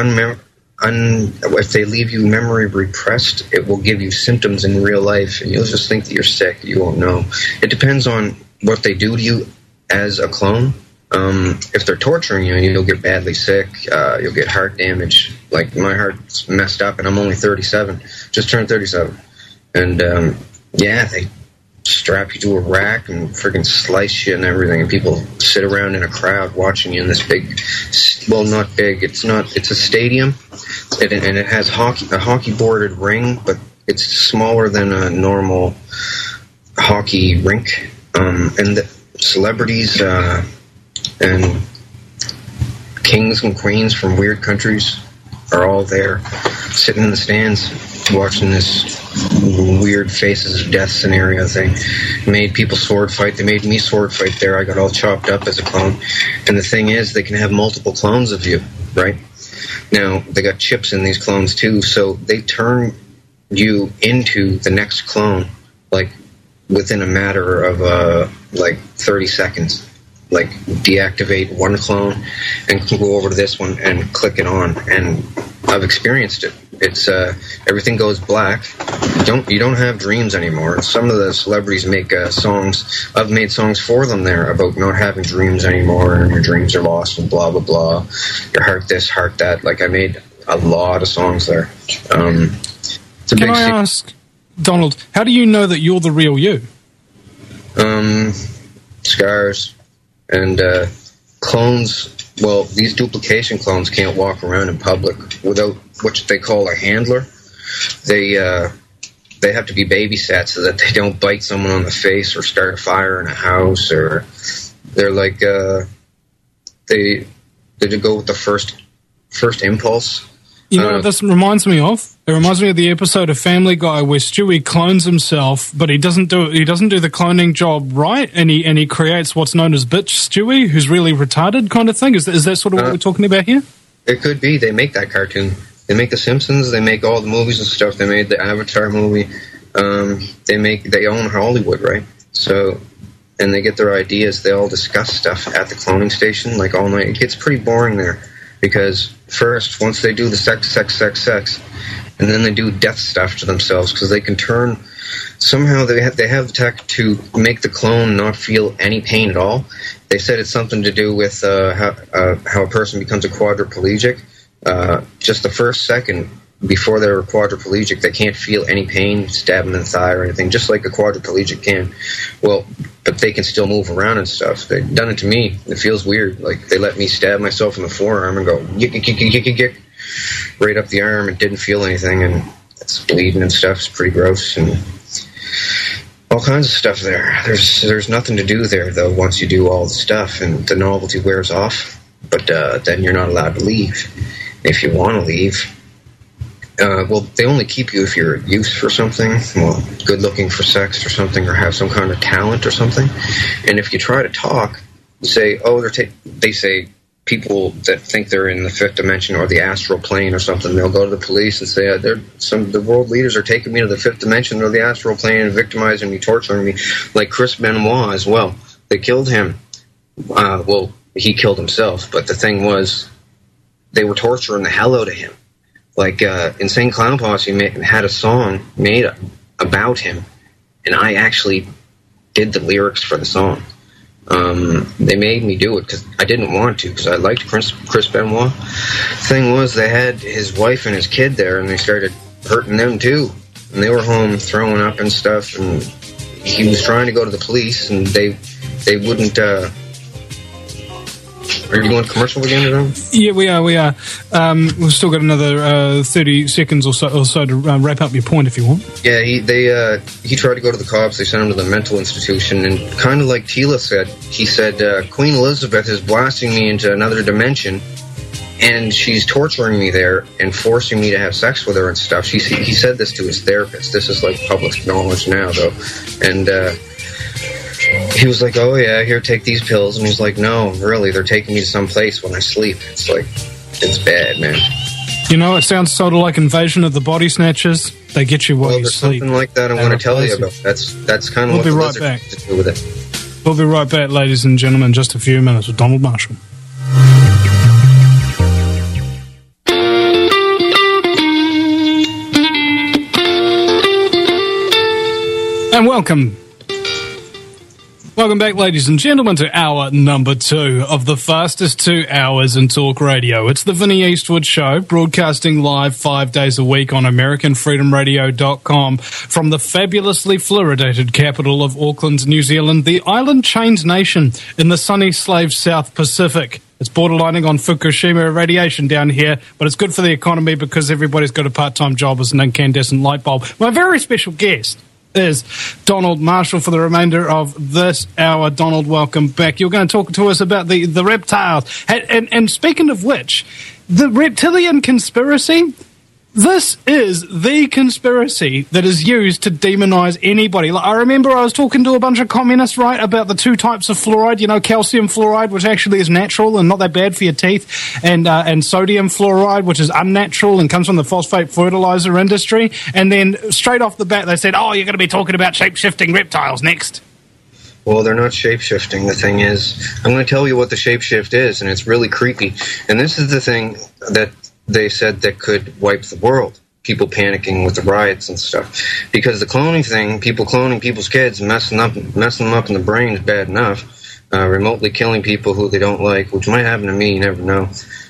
[SPEAKER 5] if they leave you memory repressed, it will give you symptoms in real life, and you'll just think that you're sick. You won't know. It depends on what they do to you as a clone. If they're torturing you, you'll get badly sick, you'll get heart damage. Like, my heart's messed up, and I'm only 37. Just turned 37. And, yeah, they strap you to a rack and freaking slice you and everything, and people sit around in a crowd watching you in this big, well, not big, it's a stadium, and it has a hockey-boarded ring, but it's smaller than a normal hockey rink. And the celebrities, and kings and queens from weird countries are all there, sitting in the stands, watching this weird Faces of Death scenario thing. Made people sword fight. They made me sword fight there. I got all chopped up as a clone. And the thing is, they can have multiple clones of you, right? Now, they got chips in these clones too, so they turn you into the next clone, like, within a matter of, 30 seconds. Like, deactivate one clone and go over to this one and click it on. And I've experienced it. It's everything goes black. You don't have dreams anymore. Some of the celebrities make songs. I've made songs for them there about not having dreams anymore, and your dreams are lost and blah blah blah. Your heart this, heart that. Like, I made a lot of songs there. It's a
[SPEAKER 2] Can I ask, Donald, how do you know that you're the real you?
[SPEAKER 5] Scars. And clones, well, these duplication clones can't walk around in public without what they call a handler. They have to be babysat so that they don't bite someone on the face or start a fire in a house, or they're like they go with the first impulse.
[SPEAKER 2] You know what this reminds me of? It reminds me of the episode of Family Guy where Stewie clones himself, but he doesn't do the cloning job right, and he creates what's known as bitch Stewie, who's really retarded kind of thing. Is that sort of what we're talking about here?
[SPEAKER 5] It could be. They make that cartoon. They make The Simpsons. They make all the movies and stuff. They made the Avatar movie. They own Hollywood, right? So, and they get their ideas. They all discuss stuff at the cloning station like all night. It gets pretty boring there. Because first, once they do the sex, and then they do death stuff to themselves, because they can turn, somehow they have the tech to make the clone not feel any pain at all. They said it's something to do with how a person becomes a quadriplegic. Just the first second, before they're quadriplegic, they can't feel any pain, stabbing in the thigh or anything, just like a quadriplegic can. Well, but they can still move around and stuff. They've done it to me. It feels weird. Like, they let me stab myself in the forearm and go, yick, yick, yick, yick, yick, yick, right up the arm, and didn't feel anything, and it's bleeding and stuff. It's pretty gross, and all kinds of stuff there. There's nothing to do there, though, once you do all the stuff, and the novelty wears off. But then you're not allowed to leave. If you want to leave, well, they only keep you if you're youth for something, well, good looking for sex or something, or have some kind of talent or something. And if you try to talk, you say, oh, they say people that think they're in the fifth dimension or the astral plane or something, they'll go to the police and say, the world leaders are taking me to the fifth dimension or the astral plane and victimizing me, torturing me, like Chris Benoit as well. They killed him. Well, he killed himself, but the thing was, they were torturing the hell out of him. Like, Insane Clown Posse had a song made about him, and I actually did the lyrics for the song. They made me do it because I didn't want to, because I liked Chris Benoit. Thing was, they had his wife and his kid there, and they started hurting them too. And they were home throwing up and stuff, and he was trying to go to the police, and they wouldn't... Are you going to commercial again, or no?
[SPEAKER 2] Yeah, we are. We've still got another 30 seconds or so to wrap up your point, if you want.
[SPEAKER 5] Yeah, he tried to go to the cops. They sent him to the mental institution, and kind of like Tila said, he said, Queen Elizabeth is blasting me into another dimension, and she's torturing me there and forcing me to have sex with her and stuff. He said this to his therapist. This is like public knowledge now, though. And he was like, oh yeah, here, take these pills. And he's like, no, really, they're taking me to some place when I sleep. It's like, it's bad, man.
[SPEAKER 2] You know, it sounds sort of like Invasion of the Body Snatchers. They get you while you
[SPEAKER 5] there's
[SPEAKER 2] sleep.
[SPEAKER 5] Something like that I want to tell you about. That's kind of what the lizard has to do with it.
[SPEAKER 2] We'll be right back, ladies and gentlemen, in just a few minutes with Donald Marshall. And welcome back, ladies and gentlemen, to hour number 2 of the fastest 2 hours in talk radio. It's the Vinnie Eastwood Show, broadcasting live 5 days a week on AmericanFreedomRadio.com from the fabulously fluoridated capital of Auckland, New Zealand, the island chained nation in the sunny slave South Pacific. It's borderlining on Fukushima irradiation down here, but it's good for the economy because everybody's got a part-time job as an incandescent light bulb. My very special guest is Donald Marshall for the remainder of this hour. Donald, welcome back. You're going to talk to us about the reptiles. And speaking of which, the reptilian conspiracy, this is the conspiracy that is used to demonize anybody. Like, I remember I was talking to a bunch of communists, right, about the 2 types of fluoride, you know, calcium fluoride, which actually is natural and not that bad for your teeth, and sodium fluoride, which is unnatural and comes from the phosphate fertilizer industry. And then straight off the bat, they said, oh, you're going to be talking about shape-shifting reptiles next.
[SPEAKER 5] Well, they're not shape-shifting. The thing is, I'm going to tell you what the shape-shift is, and it's really creepy. And this is the thing that they said that could wipe the world. People panicking with the riots and stuff. Because the cloning thing, people cloning people's kids, messing them up in the brain is bad enough. Remotely killing people who they don't like, which might happen to me, you never know.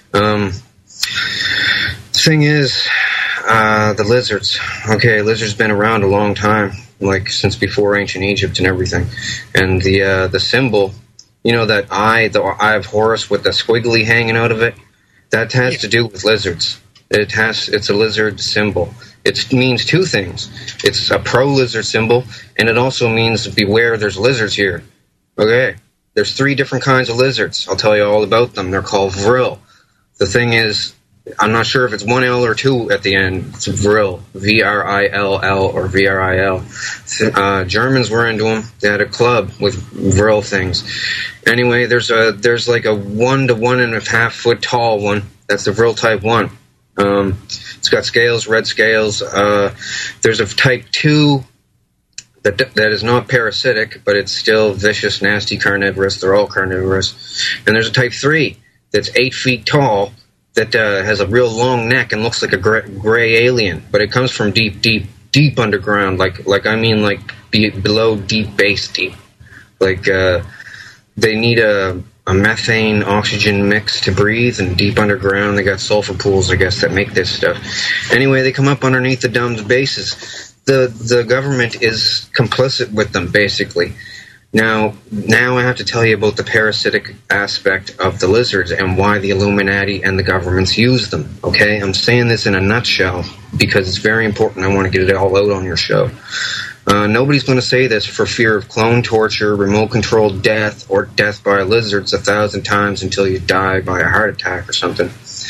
[SPEAKER 5] Thing is, the lizards. Okay, lizards been around a long time, like since before ancient Egypt and everything. And the symbol, you know, that eye, the eye of Horus with the squiggly hanging out of it, that has to do with lizards. It's a lizard symbol. It means 2 things. It's a pro-lizard symbol, and it also means beware, there's lizards here. Okay? There's 3 different kinds of lizards. I'll tell you all about them. They're called vril. The thing is, I'm not sure if it's 1 L or 2 at the end. It's vril. V-R-I-L-L or V-R-I-L. Germans were into them. They had a club with vril things. Anyway, there's like a 1 to 1.5 foot tall one. That's the vril type 1. It's got scales, red scales. There's a type 2 that is not parasitic, but it's still vicious, nasty, carnivorous. They're all carnivorous. And there's a type 3 that's 8 feet tall that has a real long neck and looks like a gray alien, but it comes from deep underground, like below deep base deep. Like they need a a methane oxygen mix to breathe, and deep underground they got sulfur pools, I guess, that make this stuff. Anyway, they come up underneath the dumb's bases. The government is complicit with them, basically. Now I have to tell you about the parasitic aspect of the lizards and why the Illuminati and the governments use them, okay? I'm saying this in a nutshell because it's very important. I want to get it all out on your show. Nobody's going to say this for fear of clone torture, remote-controlled death, or death by lizards 1,000 times until you die by a heart attack or something.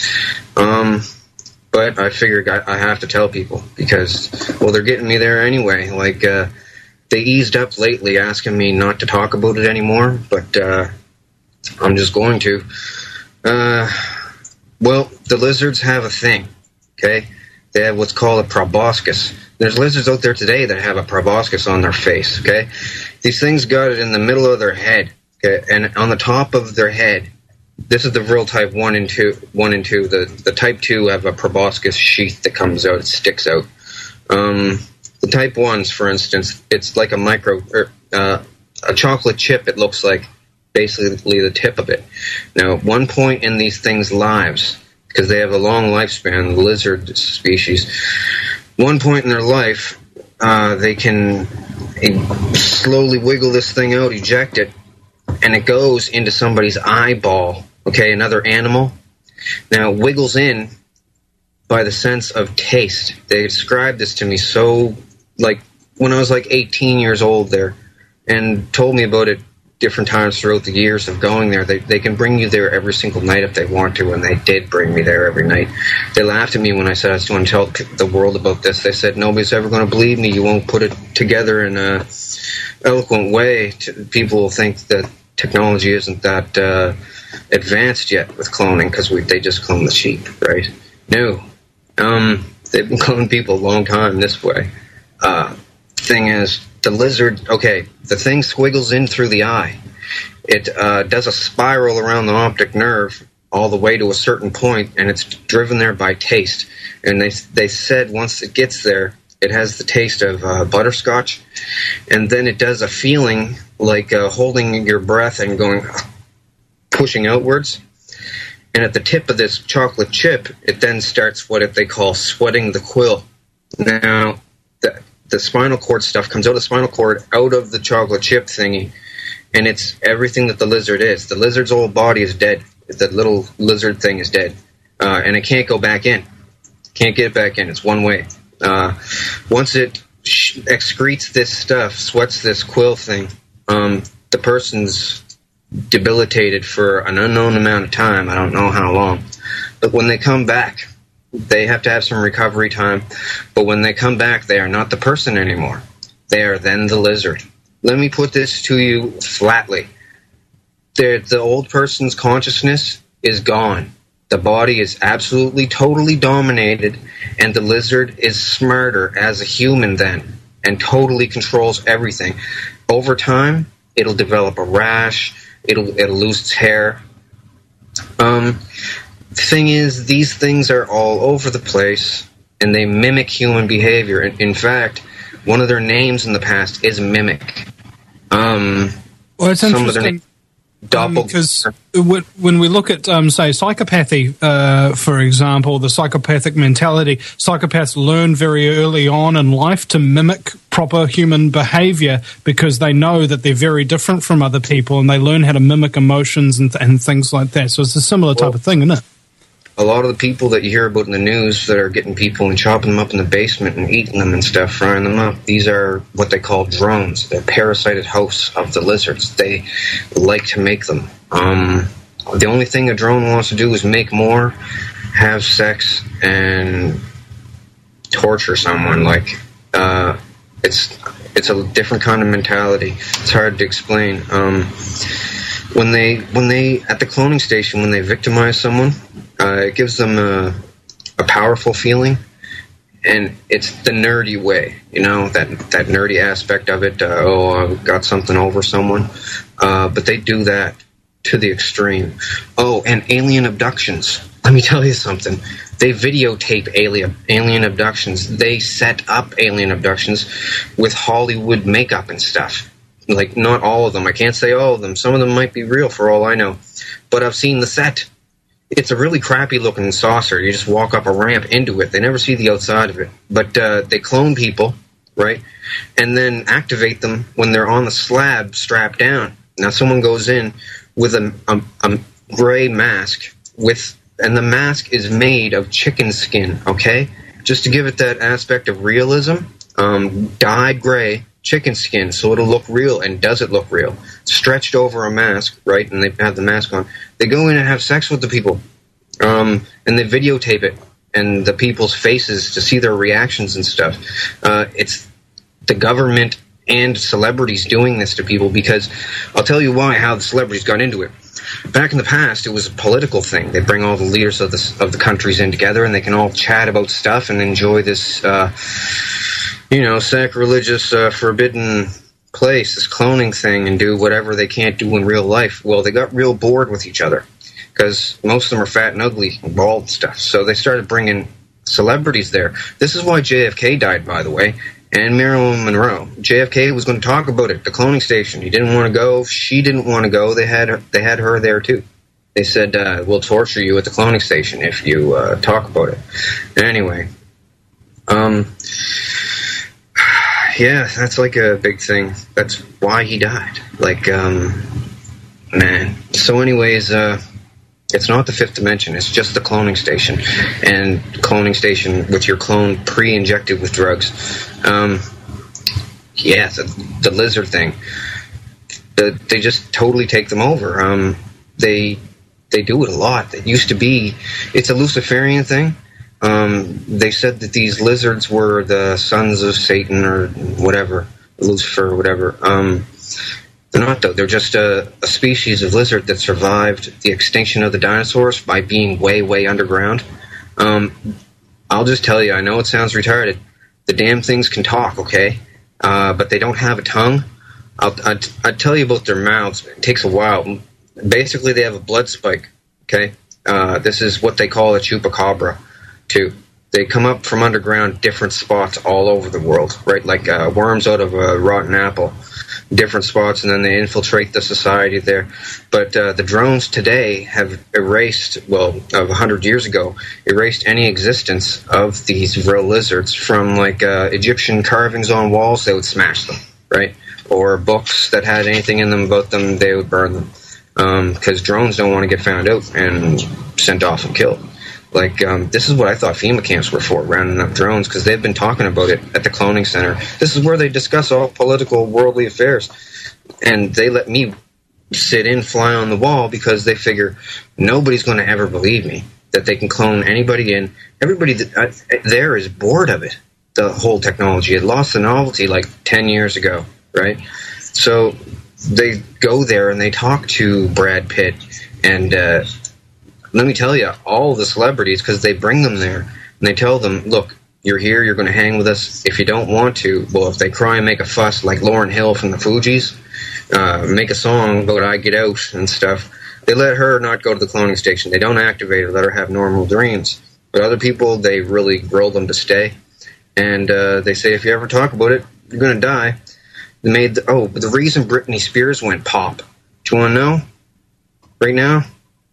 [SPEAKER 5] But I figured I have to tell people because, well, they're getting me there anyway. Like, they eased up lately asking me not to talk about it anymore, but I'm just going to. Well, the lizards have a thing, okay? They have what's called a proboscis. There's lizards out there today that have a proboscis on their face, okay? These things got it in the middle of their head, okay? And on the top of their head, this is the real type 1 and 2. The type 2 have a proboscis sheath that comes out, it sticks out. The type 1s, for instance, it's like a chocolate chip, it looks like, basically the tip of it. Now, at one point in these things' lives, because they have a long lifespan, the lizard species, one point in their life, they can slowly wiggle this thing out, eject it, and it goes into somebody's eyeball, okay, another animal. Now, it wiggles in by the sense of taste. They described this to me so, like, when I was like 18 years old there, and told me about it different times throughout the years of going there. They can bring you there every single night if they want to, and they did bring me there every night. They laughed at me when I said I was going to tell the world about this. They said, nobody's ever going to believe me. You won't put it together in a eloquent way. People will think that technology isn't that advanced yet with cloning because they just clone the sheep, right? No. They've been cloning people a long time this way. Thing is, the lizard, okay, the thing squiggles in through the eye. It does a spiral around the optic nerve all the way to a certain point, and it's driven there by taste. And they said once it gets there, it has the taste of butterscotch, and then it does a feeling like holding your breath and going, pushing outwards. And at the tip of this chocolate chip, it then starts what they call sweating the quill. Now, the spinal cord stuff comes out of the spinal cord, out of the chocolate chip thingy, and it's everything that the lizard is. The lizard's whole body is dead. The little lizard thing is dead. And it can't go back in. Can't get it back in. It's one way. Once it excretes this stuff, sweats this quill thing, the person's debilitated for an unknown amount of time. I don't know how long. But when they come back, they have to have some recovery time. But when they come back, they are not the person anymore. They are then the lizard. Let me put this to you flatly. The old person's consciousness is gone. The body is absolutely, totally dominated, and the lizard is smarter as a human then, and totally controls everything. Over time, it'll develop a rash, it'll lose its hair. The thing is, these things are all over the place, and they mimic human behavior. In fact, one of their names in the past is Mimic.
[SPEAKER 2] Well, it's interesting. Because when we look at, say, psychopathy, for example, the psychopathic mentality, psychopaths learn very early on in life to mimic proper human behavior because they know that they're very different from other people, and they learn how to mimic emotions and things like that. So it's a similar type of thing, isn't it?
[SPEAKER 5] A lot of the people that you hear about in the news that are getting people and chopping them up in the basement and eating them and stuff, frying them up, these are what they call drones. They're parasited hosts of the lizards. They like to make them. The only thing a drone wants to do is make more, have sex, and torture someone. Like, it's a different kind of mentality. It's hard to explain. When they at the cloning station, when they victimize someone, it gives them a powerful feeling, and it's the nerdy way, that nerdy aspect of it. I've got something over someone, but they do that to the extreme. Oh, and alien abductions. Let me tell you something. They videotape alien abductions. They set up alien abductions with Hollywood makeup and stuff. Like, not all of them. I can't say all of them. Some of them might be real for all I know. But I've seen the set. It's a really crappy-looking saucer. You just walk up a ramp into it. They never see the outside of it. But they clone people, right? And then activate them when they're on the slab strapped down. Now, someone goes in with a gray mask, and the mask is made of chicken skin, okay? Just to give it that aspect of realism, dyed gray chicken skin, so it'll look real. And does it look real? Stretched over a mask, right? And they have the mask on. They go in and have sex with the people, and they videotape it and the people's faces to see their reactions and stuff. It's the government and celebrities doing this to people, because I'll tell you how the celebrities got into it. Back in the past, it was a political thing. They bring all the leaders of the countries in together, and they can all chat about stuff and enjoy this, sacrilegious, forbidden place, this cloning thing, and do whatever they can't do in real life. Well, they got real bored with each other, because most of them are fat and ugly and bald and stuff. So they started bringing celebrities there. This is why JFK died, by the way, and Marilyn Monroe. JFK was going to talk about it, the cloning station. He didn't want to go. She didn't want to go. They had her there, too. They said, we'll torture you at the cloning station if you talk about it. Anyway, yeah, that's like a big thing. That's why he died. Like, man. So anyways, it's not the fifth dimension. It's just the cloning station. And cloning station with your clone pre-injected with drugs. Yeah, the lizard thing. They just totally take them over. They do it a lot. It used to be... It's a Luciferian thing. They said that these lizards were the sons of Satan or whatever. Lucifer or whatever. They're not, though. They're just a species of lizard that survived the extinction of the dinosaurs by being way, way underground. I'll just tell you, I know it sounds retarded. The damn things can talk, okay? But they don't have a tongue. I'll tell you about their mouths. It takes a while. Basically, they have a blood spike, okay? This is what they call a chupacabra, too. They come up from underground different spots all over the world, right? Like worms out of a rotten apple. Different spots, and then they infiltrate the society there. But the drones today have erased, of 100 years ago, erased any existence of these real lizards from, like, Egyptian carvings on walls. They would smash them, right? Or books that had anything in them about them, they would burn them. Because drones don't want to get found out and sent off and killed. Like, this is what I thought FEMA camps were for, rounding up drones, because they've been talking about it at the cloning center. This is where they discuss all political, worldly affairs. And they let me sit in, fly on the wall, because they figure nobody's going to ever believe me, that they can clone anybody in. Everybody there is bored of it, the whole technology. It lost the novelty like 10 years ago, right? So they go there and they talk to Brad Pitt and... let me tell you, all the celebrities, because they bring them there, and they tell them, look, you're here, you're going to hang with us. If you don't want to, well, if they cry and make a fuss, like Lauryn Hill from the Fugees, make a song about I Get Out and stuff, they let her not go to the cloning station. They don't activate her, let her have normal dreams. But other people, they really grill them to stay. And they say, if you ever talk about it, you're going to die. But the reason Britney Spears went pop, do you want to know? Right now?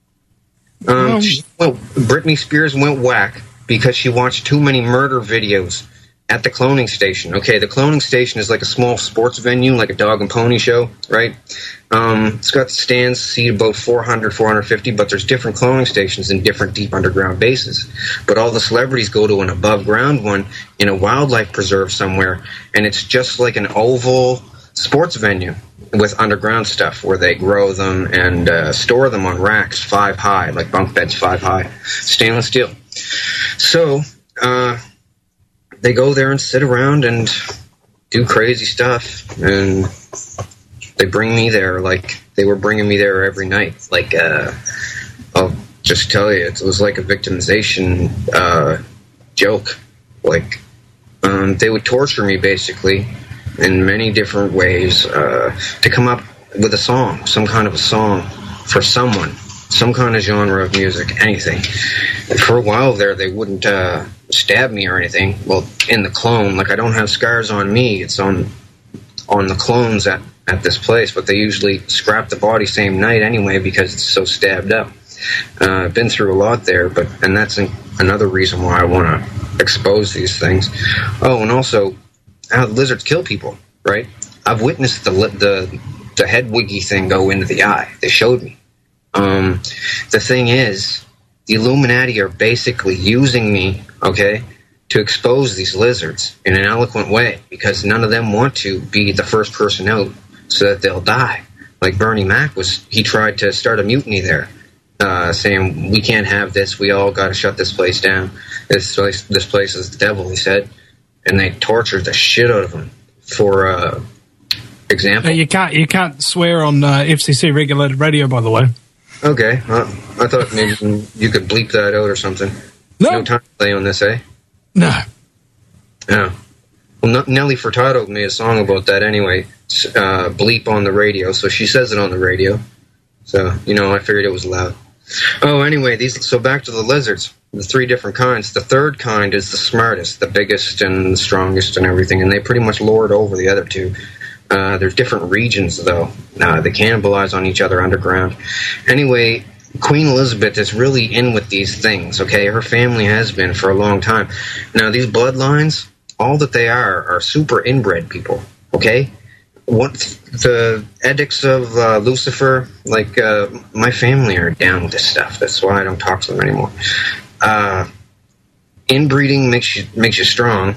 [SPEAKER 5] Britney Spears went whack because she watched too many murder videos at the cloning station. Okay, the cloning station is like a small sports venue, like a dog and pony show, right? It's got stands, seat about 400, 450, but there's different cloning stations in different deep underground bases. But all the celebrities go to an above ground one in a wildlife preserve somewhere, and it's just like an oval sports venue with underground stuff where they grow them and store them on racks 5 high, like bunk beds 5 high, stainless steel. So they go there and sit around and do crazy stuff, and they bring me there like they were bringing me there every night. Like, I'll just tell you, it was like a victimization joke. Like, they would torture me, basically, in many different ways, to come up with a song, some kind of a song for someone, some kind of genre of music, anything. And for a while there, they wouldn't stab me or anything. Well, in the clone, like, I don't have scars on me. It's on the clones at at this place, but they usually scrap the body same night anyway because it's so stabbed up. I've been through a lot there, and that's another reason why I want to expose these things. Oh, and also, how lizards kill people, right? I've witnessed the head wiggy thing go into the eye. They showed me. The thing is, the Illuminati are basically using me, okay, to expose these lizards in an eloquent way, because none of them want to be the first person out so that they'll die. Like Bernie Mac he tried to start a mutiny there, saying, we can't have this, we all got to shut this place down. This place is the devil, he said. And they tortured the shit out of him. For example.
[SPEAKER 2] You can't swear on FCC regulated radio, by the way.
[SPEAKER 5] Okay, I thought maybe you could bleep that out or something. No time to play on this, eh?
[SPEAKER 2] No.
[SPEAKER 5] Yeah. Well, Nelly Furtado made a song about that anyway. Bleep on the radio, so she says it on the radio. So, I figured it was loud. Oh, anyway, so back to the lizards. The 3 different kinds. The third kind is the smartest, the biggest and the strongest and everything, and they pretty much lord over the other 2. There's different regions, though. They cannibalize on each other underground. Anyway, Queen Elizabeth is really in with these things, okay? Her family has been for a long time. Now, these bloodlines, all that they are super inbred people, okay? What the edicts of Lucifer, like, my family are down with this stuff. That's why I don't talk to them anymore. Inbreeding makes you strong.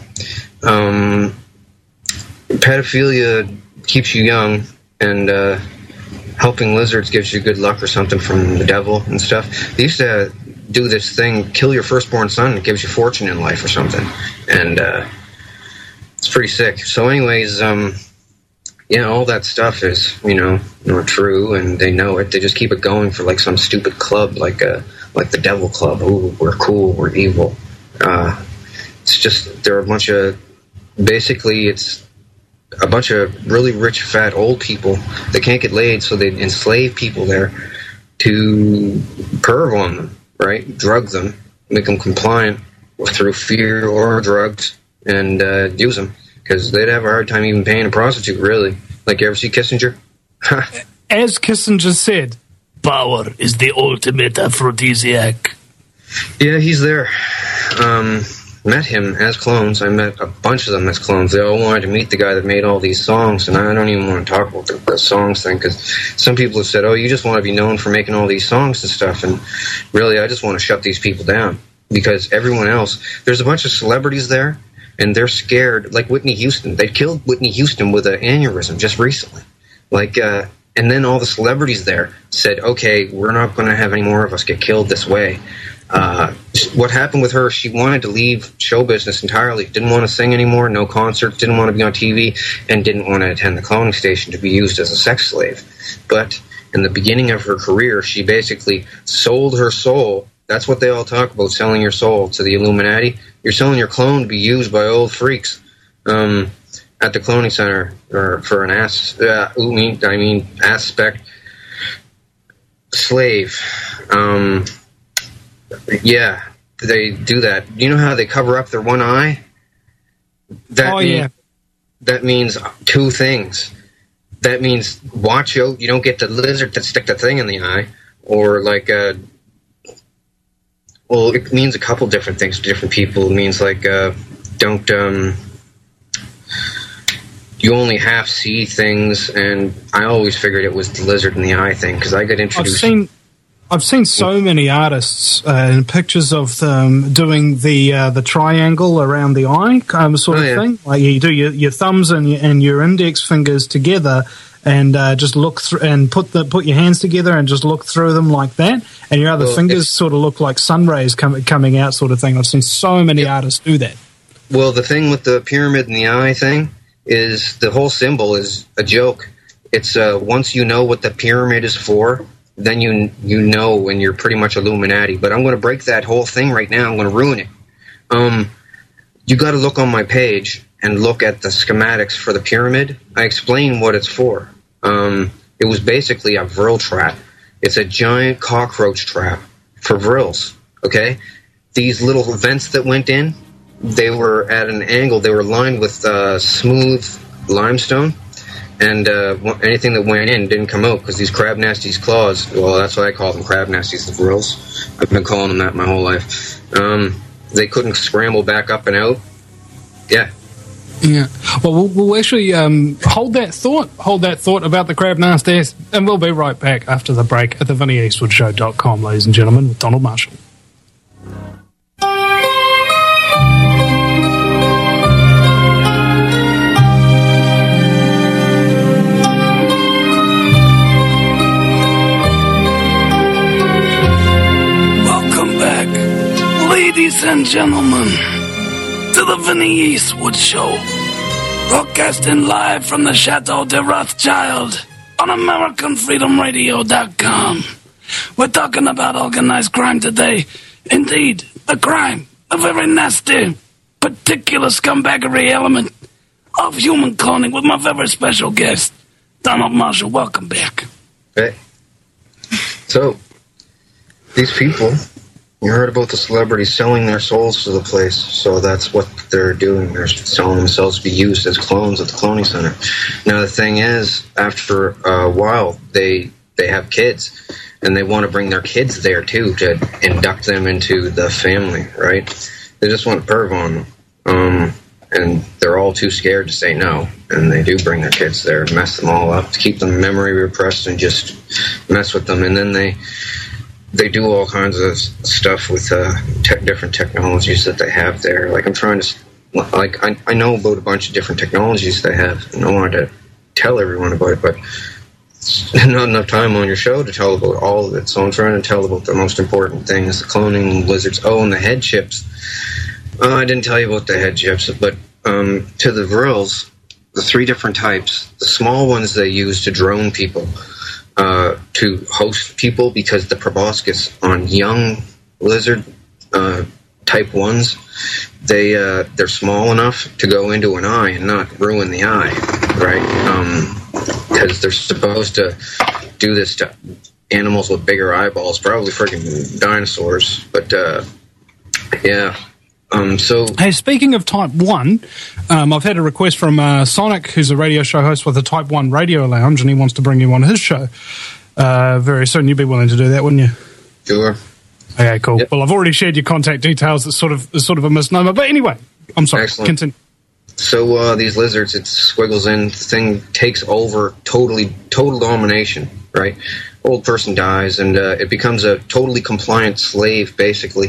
[SPEAKER 5] Pedophilia keeps you young, and helping lizards gives you good luck or something from the devil and stuff. They used to do this thing, kill your firstborn son, it gives you fortune in life or something. And it's pretty sick. So anyways, all that stuff is, not true, and they know it. They just keep it going for like some stupid club, like the Devil Club. Ooh, we're cool, we're evil. It's just, they're a bunch of, basically it's a bunch of really rich, fat, old people that can't get laid, so they enslave people there to perv on them, right? Drug them, make them compliant through fear or drugs, and use them, because they'd have a hard time even paying a prostitute, really. Like, you ever see Kissinger?
[SPEAKER 2] As Kissinger said, power is the ultimate aphrodisiac.
[SPEAKER 5] Yeah, he's there. Met him as clones. I met a bunch of them as clones. They all wanted to meet the guy that made all these songs, and I don't even want to talk about the songs thing, because some people have said, oh, you just want to be known for making all these songs and stuff, and really, I just want to shut these people down, because everyone else, there's a bunch of celebrities there, and they're scared, like Whitney Houston. They killed Whitney Houston with an aneurysm just recently. Like, and then all the celebrities there said, okay, we're not going to have any more of us get killed this way. What happened with her, she wanted to leave show business entirely, didn't want to sing anymore, no concerts, didn't want to be on TV, and didn't want to attend the cloning station to be used as a sex slave. But in the beginning of her career, she basically sold her soul. That's what they all talk about, selling your soul to the Illuminati. You're selling your clone to be used by old freaks at the cloning center, or for an aspect slave. Yeah, they do that. You know how they cover up their one eye? That means 2 things. That means watch out, you don't get the lizard that stick the thing in the eye, or like well, it means a couple different things to different people. It means like don't you only half see things, and I always figured it was the lizard in the eye thing, because I got introduced.
[SPEAKER 2] I've seen so many artists and pictures of them doing the triangle around the eye sort of thing. Like you do your thumbs and your index fingers together, and just look through and put your hands together and just look through them like that, and your other fingers sort of look like sun rays coming out, sort of thing. I've seen so many artists do that. Well,
[SPEAKER 5] the thing with the pyramid in the eye thing is the whole symbol is a joke. It's once you know what the pyramid is for, then you know, and you're pretty much Illuminati. But I'm going to break that whole thing right now. I'm going to ruin it. You got to look on my page and look at the schematics for the pyramid. I explain what it's for. It was basically a vril trap. It's a giant cockroach trap for vrils, okay? These little vents that went in, they were at an angle. They were lined with smooth limestone, and anything that went in didn't come out because these crab nasties' claws. Well, that's why I call them crab nasties, the Vrils. I've been calling them that my whole life. They couldn't scramble back up and out. Yeah.
[SPEAKER 2] Yeah. Well, we'll actually hold that thought about the crab nasties, and we'll be right back after the break at the VinnyEastwoodShow.com, ladies and gentlemen, with Donald Marshall. Welcome back, ladies and gentlemen, to the Vinny Eastwood Show, broadcasting live from the Chateau de Rothschild on AmericanFreedomRadio.com. We're talking about organized crime today. Indeed, the crime, a very nasty, particular scumbaggery element of human cloning with my very special guest, Donald Marshall. Welcome back.
[SPEAKER 5] Hey. So, these people, you heard about the celebrities selling their souls to the place, so that's what they're doing. They're selling themselves to be used as clones at the cloning center. Now, the thing is, after a while, they have kids, and they want to bring their kids there, too, to induct them into the family, right? They just want to perv on them. And they're all too scared to say no, and they do bring their kids there, mess them all up, to keep them memory repressed and just mess with them, and then they do all kinds of stuff with different technologies that they have there. Like, I'm trying to, like, I know about a bunch of different technologies they have, and I wanted to tell everyone about it, but not enough time on your show to tell about all of it, so I'm trying to tell about the most important things, the cloning lizards. Oh, and the head chips. I didn't tell you about the head chips, but to the Vrils, the 3 different types, the small ones they use to drone people, to host people, because the proboscis on young lizard type 1s, they're small enough to go into an eye and not ruin the eye, right? Because they're supposed to do this to animals with bigger eyeballs, probably freaking dinosaurs, but yeah. So,
[SPEAKER 2] hey, speaking of Type 1, I've had a request from Sonic, who's a radio show host with the Type 1 Radio Lounge, and he wants to bring you on his show very soon. You'd be willing to do that, wouldn't you?
[SPEAKER 5] Sure.
[SPEAKER 2] Okay, cool.
[SPEAKER 5] Yep.
[SPEAKER 2] Well, I've already shared your contact details. It's sort of a misnomer. But anyway, I'm sorry.
[SPEAKER 5] Excellent.
[SPEAKER 2] Continue.
[SPEAKER 5] So these lizards, it squiggles in, the thing takes over, total domination, right? Old person dies, and it becomes a totally compliant slave, basically.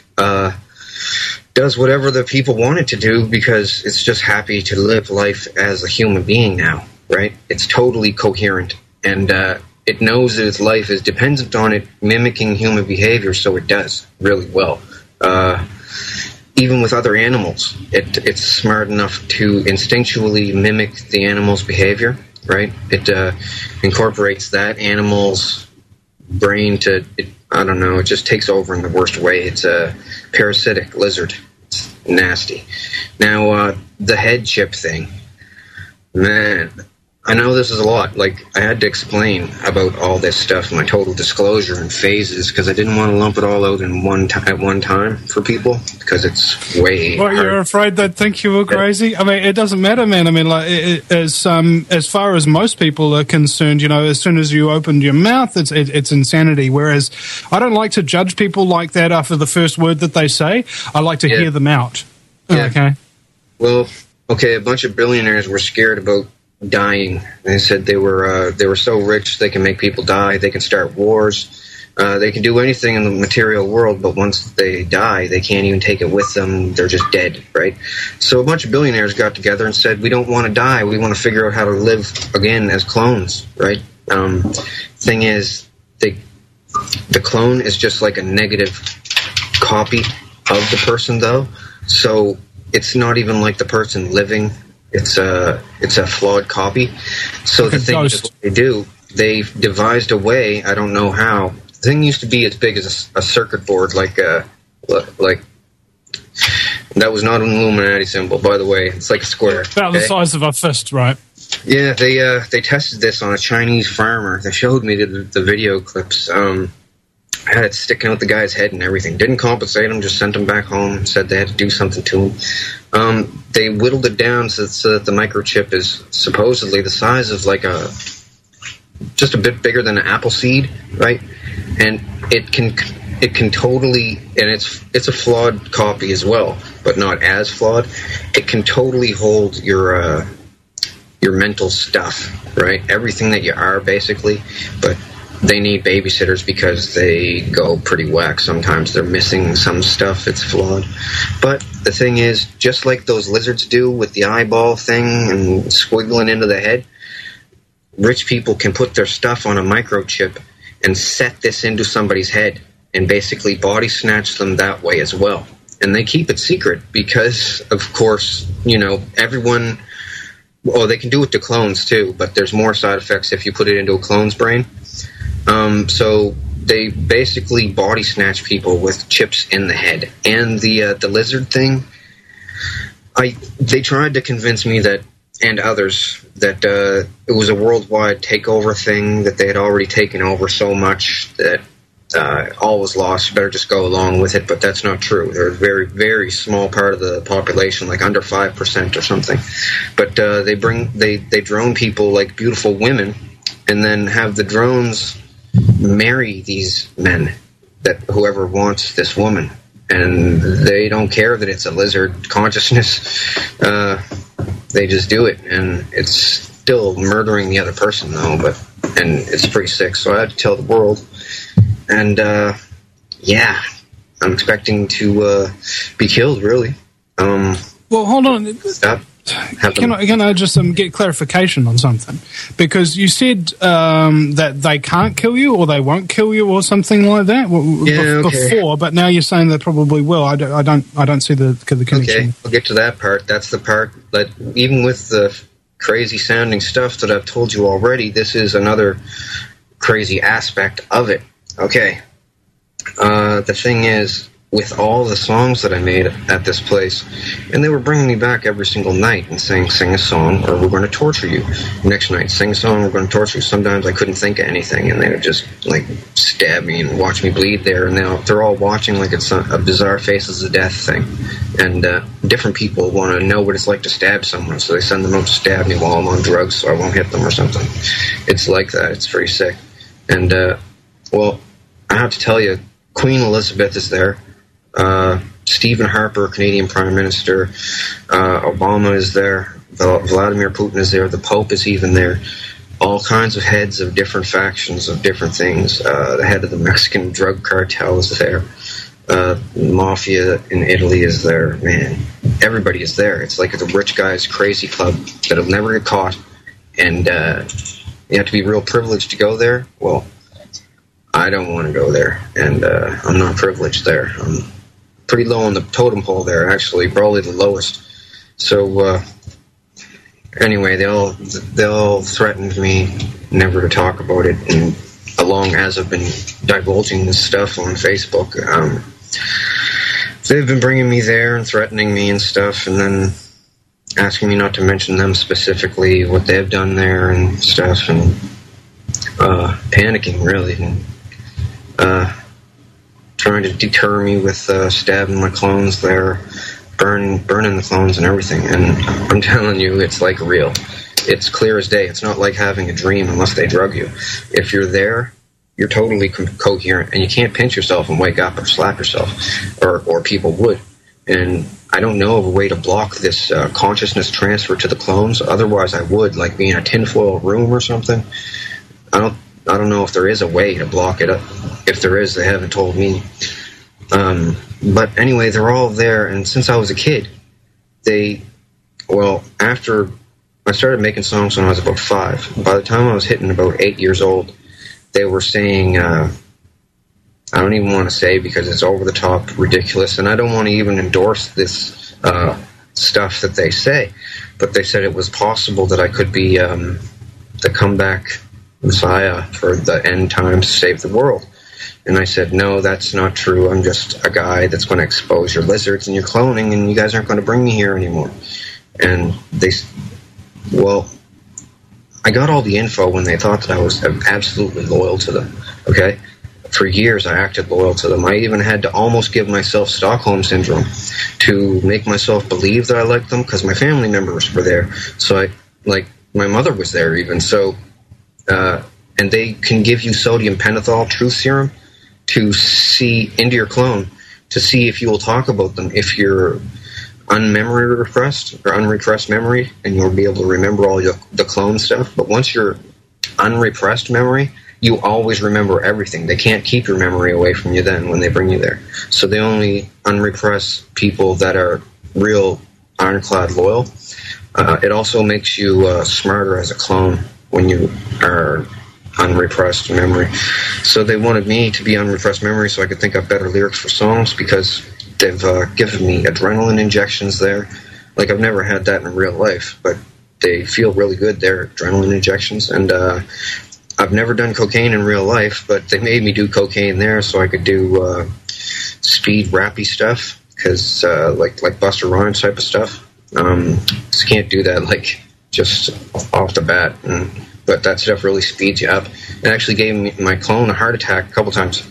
[SPEAKER 5] Does whatever the people want it to do because it's just happy to live life as a human being now, right? It's totally coherent, and it knows that its life is dependent on it mimicking human behavior, so it does really well. Even with other animals, it's smart enough to instinctually mimic the animal's behavior, right? It incorporates that animal's brain to, I don't know, it just takes over in the worst way. It's a parasitic lizard. It's nasty. Now, the head chip thing. Man, I know this is a lot. Like, I had to explain about all this stuff, my total disclosure and phases, because I didn't want to lump it all out in at one time for people, because it's way
[SPEAKER 2] Well, you're afraid they'd think you were crazy? I mean, it doesn't matter, man. I mean, like, as far as most people are concerned, you know, as soon as you opened your mouth, it's insanity. Whereas I don't like to judge people like that after the first word that they say. I like to hear them out.
[SPEAKER 5] Yeah.
[SPEAKER 2] Okay.
[SPEAKER 5] Well, okay, a bunch of billionaires were scared about dying. They said they were so rich they can make people die, they can start wars, they can do anything in the material world, but once they die, they can't even take it with them. They're just dead, right? So a bunch of billionaires got together and said, we don't want to die, we want to figure out how to live again as clones, right? Thing is, the clone is just like a negative copy of the person, though, so it's not even like the person living. It's a flawed copy. So the thing is, what they do, they've devised a way, I don't know how. The thing used to be as big as a circuit board, like that was not an Illuminati symbol, by the way. It's like a square.
[SPEAKER 2] About the size of a fist, right?
[SPEAKER 5] Yeah, they tested this on a Chinese farmer. They showed me the video clips. I had it sticking out the guy's head and everything. Didn't compensate him, just sent him back home, said they had to do something to him. They whittled it down so that the microchip is supposedly the size of like just a bit bigger than an apple seed, right? And it can totally, and it's a flawed copy as well, but not as flawed. It can totally hold your mental stuff, right? Everything that you are, basically, but they need babysitters because they go pretty whack. Sometimes they're missing some stuff. It's flawed. But the thing is, just like those lizards do with the eyeball thing and squiggling into the head, rich people can put their stuff on a microchip and set this into somebody's head and basically body snatch them that way as well. And they keep it secret because, of course, everyone... Oh, they can do it to clones too, but there's more side effects if you put it into a clone's brain. So they basically body snatch people with chips in the head. And the lizard thing, they tried to convince me that, and others, that it was a worldwide takeover thing, that they had already taken over so much that all was lost. You better just go along with it, but that's not true. They're a very, very small part of the population, like under 5% or something. But they drone people like beautiful women, and then have the drones marry these men, that whoever wants this woman, and they don't care that it's a lizard consciousness. They just do it, and it's still murdering the other person though. And it's pretty sick. So I had to tell the world. And, I'm expecting to be killed, really.
[SPEAKER 2] Well, hold on. Can I just get clarification on something? Because you said that they can't kill you or they won't kill you or something like that before, but now you're saying they probably will. I don't see the connection.
[SPEAKER 5] Okay, I'll get to that part. That's the part that, even with the crazy sounding stuff that I've told you already, this is another crazy aspect of it. Okay, the thing is, with all the songs that I made at this place, and they were bringing me back every single night and saying, sing a song or we're going to torture you. Next night, sing a song, we're going to torture you. Sometimes I couldn't think of anything, and they would just stab me and watch me bleed there, and they're all watching like it's a bizarre Faces of Death thing. And different people want to know what it's like to stab someone, so they send them out to stab me while I'm on drugs so I won't hit them or something. It's like that. It's pretty sick. And, well, I have to tell you, Queen Elizabeth is there. Stephen Harper, Canadian Prime Minister. Obama is there. Vladimir Putin is there. The Pope is even there. All kinds of heads of different factions of different things. The head of the Mexican drug cartel is there. The mafia in Italy is there. Man, everybody is there. It's like the rich guy's crazy club that'll never get caught. And you have to be real privileged to go there. Well, I don't want to go there, and I'm not privileged there. I'm pretty low on the totem pole there, actually, probably the lowest. So anyway, they all threatened me never to talk about it, and along as I've been divulging this stuff on Facebook, they've been bringing me there and threatening me and stuff, and then asking me not to mention them specifically, what they've done there and stuff, and panicking, really, and trying to deter me with stabbing my clones there, burning the clones and everything. And I'm telling you, it's like real. It's clear as day. It's not like having a dream unless they drug you. If you're there, you're totally coherent, and you can't pinch yourself and wake up or slap yourself, or people would. And I don't know of a way to block this consciousness transfer to the clones. Otherwise, I would, like be in a tinfoil room or something. I don't know if there is a way to block it up. If there is, they haven't told me. But anyway, they're all there, and since I was a kid, after I started making songs when I was about 5, by the time I was hitting about 8 years old, they were saying, I don't even want to say because it's over the top ridiculous, and I don't want to even endorse this stuff that they say, but they said it was possible that I could be the comeback Messiah for the end times to save the world. And I said, no, that's not true. I'm just a guy that's going to expose your lizards and your cloning, and you guys aren't going to bring me here anymore. And I got all the info when they thought that I was absolutely loyal to them, okay? for years I acted loyal to them. I even had to almost give myself Stockholm Syndrome to make myself believe that I liked them, because my family members were there. So my mother was there even. So, and they can give you sodium pentothal truth serum to see into your clone, to see if you will talk about them, if you're unmemory repressed or unrepressed memory, and you'll be able to remember all the clone stuff. But once you're unrepressed memory, you always remember everything. They can't keep your memory away from you then when they bring you there. So they only unrepress people that are real ironclad loyal. It also makes you smarter as a clone when you are unrepressed memory. So they wanted me to be unrepressed memory so I could think up better lyrics for songs, because they've given me adrenaline injections there. Like, I've never had that in real life, but they feel really good. They're adrenaline injections. And I've never done cocaine in real life, but they made me do cocaine there so I could do speed, rappy stuff, because like Busta Rhymes type of stuff. Just can't do that like just off the bat. But that stuff really speeds you up. It actually gave my clone a heart attack a couple times.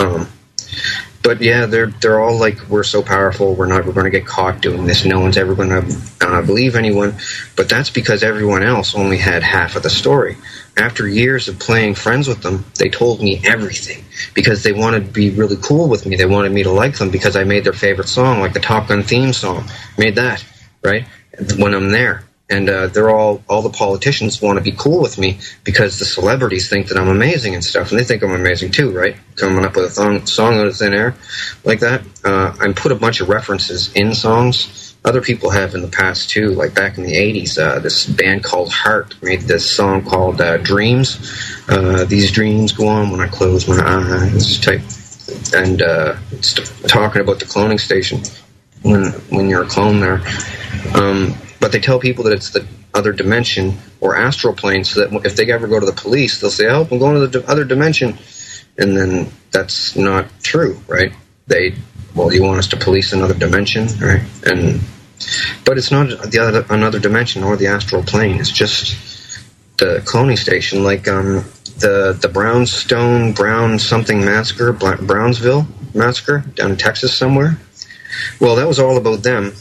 [SPEAKER 5] But yeah, they're all like, we're so powerful, we're going to get caught doing this, no one's ever going to believe anyone. But that's because everyone else only had half of the story. After years of playing friends with them, they told me everything, because they wanted to be really cool with me. They wanted me to like them because I made their favorite song, like the Top Gun theme song. Made that, right, when I'm there. And they're all the politicians want to be cool with me because the celebrities think that I'm amazing and stuff, and they think I'm amazing too, right? Coming up with a song out of thin air like that. I put a bunch of references in songs. Other people have in the past too, like back in the 80s, this band called Heart made this song called Dreams. These dreams go on when I close my eyes type. And it's talking about the cloning station when you're a clone there. But they tell people that it's the other dimension or astral plane, so that if they ever go to the police, they'll say, oh, I'm going to the other dimension. And then that's not true, right? You want us to police another dimension, right? But it's not another dimension or the astral plane. It's just the cloning station, like the Brown something massacre, Brownsville massacre down in Texas somewhere. Well, that was all about them.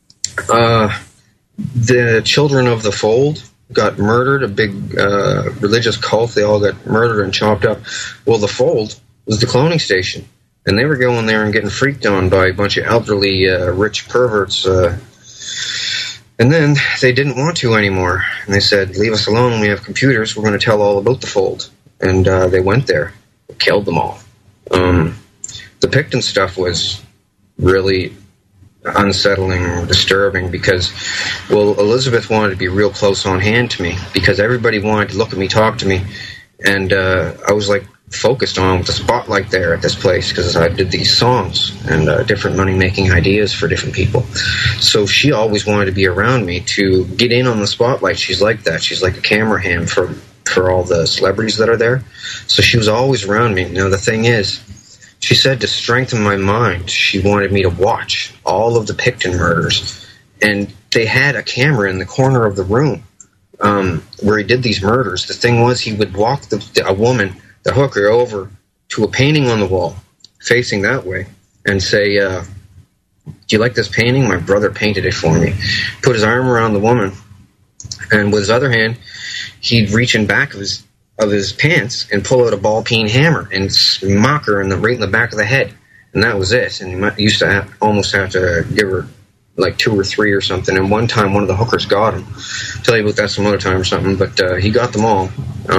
[SPEAKER 5] The children of the Fold got murdered, a big religious cult. They all got murdered and chopped up. Well, the Fold was the cloning station, and they were going there and getting freaked on by a bunch of elderly, rich perverts. And then they didn't want to anymore, and they said, leave us alone, we have computers, we're going to tell all about the Fold. And they went there, killed them all. The Picton stuff was really unsettling or disturbing because, well, Elizabeth wanted to be real close on hand to me because everybody wanted to look at me, talk to me, and I was like focused on with the spotlight there at this place because I did these songs and different money-making ideas for different people. So she always wanted to be around me to get in on the spotlight. She's like that. She's like a camera hand for all the celebrities that are there. So she was always around me. Now, the thing is, she said to strengthen my mind, she wanted me to watch all of the Picton murders. And they had a camera in the corner of the room where he did these murders. The thing was, he would walk a woman, the hooker, over to a painting on the wall, facing that way, and say, do you like this painting? My brother painted it for me. Put his arm around the woman, and with his other hand, he'd reach in back of his pants and pull out a ball-peen hammer and smack her right in the back of the head. And that was it. And he used to almost have to give her like 2 or 3 or something. And one time, one of the hookers got him. I'll tell you about that some other time or something. But he got them all.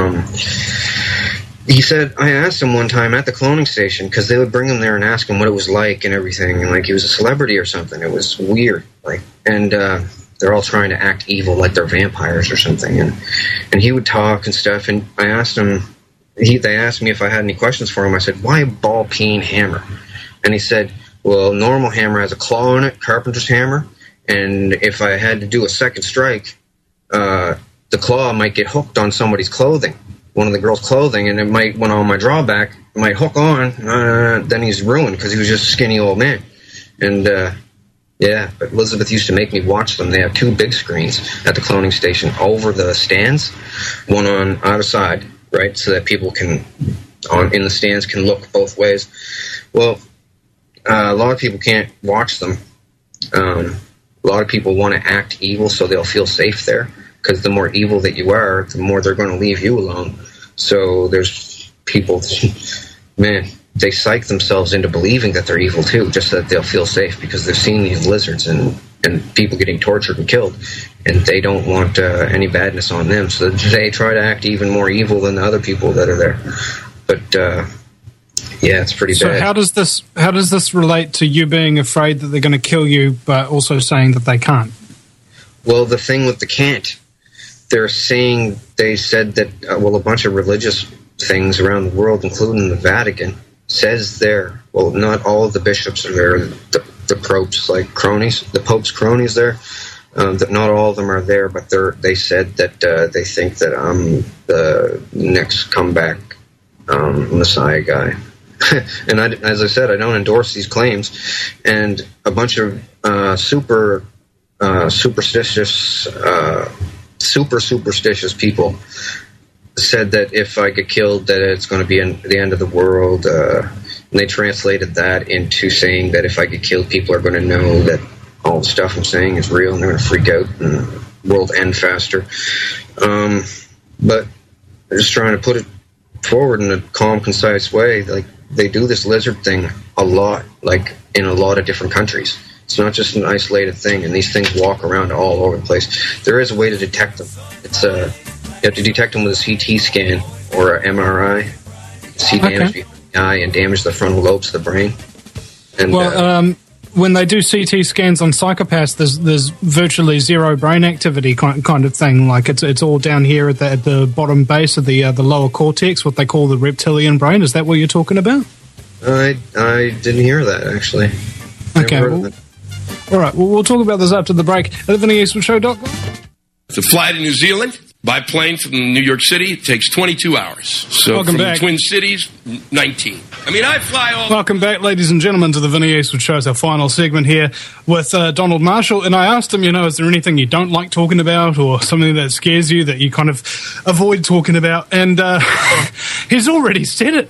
[SPEAKER 5] He said, I asked him one time at the cloning station, because they would bring him there and ask him what it was like and everything. And like he was a celebrity or something. It was weird. And they're all trying to act evil like they're vampires or something. And he would talk and stuff. And I asked him, they asked me if I had any questions for him. I said, why a ball-peen hammer? And he said, well, normal hammer has a claw in it, carpenter's hammer. And if I had to do a second strike, the claw might get hooked on somebody's clothing, one of the girls' clothing, and it might, when on my drawback, it might hook on. Then he's ruined because he was just a skinny old man. And yeah, but Elizabeth used to make me watch them. They have 2 big screens at the cloning station over the stands, one on either side, right, so that people can in the stands can look both ways. Well, a lot of people can't watch them. A lot of people want to act evil so they'll feel safe there, because the more evil that you are, the more they're going to leave you alone. So there's people, man, they psych themselves into believing that they're evil too, just so that they'll feel safe, because they've seen these lizards and people getting tortured and killed, and they don't want any badness on them. So they try to act even more evil than the other people that are there. But yeah, it's pretty bad.
[SPEAKER 2] So how does this relate to you being afraid that they're going to kill you, but also saying that they can't?
[SPEAKER 5] Well, the thing with the can't, they said that a bunch of religious things around the world, including the Vatican, says there. Well, not all of the bishops are there. The popes, like cronies, the Pope's cronies there. That not all of them are there, but they said that they think that I'm the next comeback Messiah guy. And as I said, I don't endorse these claims. And a bunch of super superstitious people said that if I get killed, that it's going to be the end of the world. And they translated that into saying that if I get killed, people are going to know that all the stuff I'm saying is real, and they're going to freak out and the world end faster. But they're just trying to put it forward in a calm, concise way. Like, they do this lizard thing a lot, like in a lot of different countries. It's not just an isolated thing, and these things walk around all over the place. There is a way to detect them. It's you have to detect them with a CT scan or an MRI. See damage behind the eye and damage the frontal lobes of the brain. And
[SPEAKER 2] when they do CT scans on psychopaths, there's virtually zero brain activity kind of thing. Like it's all down here at the bottom base of the lower cortex, what they call the reptilian brain. Is that what you're talking about?
[SPEAKER 5] I didn't hear that, actually.
[SPEAKER 2] Okay. All right. Well, we'll talk about this after the break. At VinnyEastwoodShow.com.
[SPEAKER 7] To fly to New Zealand by plane from New York City, it takes 22 hours. So
[SPEAKER 2] Welcome
[SPEAKER 7] from
[SPEAKER 2] back.
[SPEAKER 7] the Twin Cities, 19. I mean, I fly all...
[SPEAKER 2] Welcome back, ladies and gentlemen, to the Vinny Eastwood Show. It's our final segment here with Donald Marshall. And I asked him, is there anything you don't like talking about or something that scares you that you kind of avoid talking about? And he's already said it.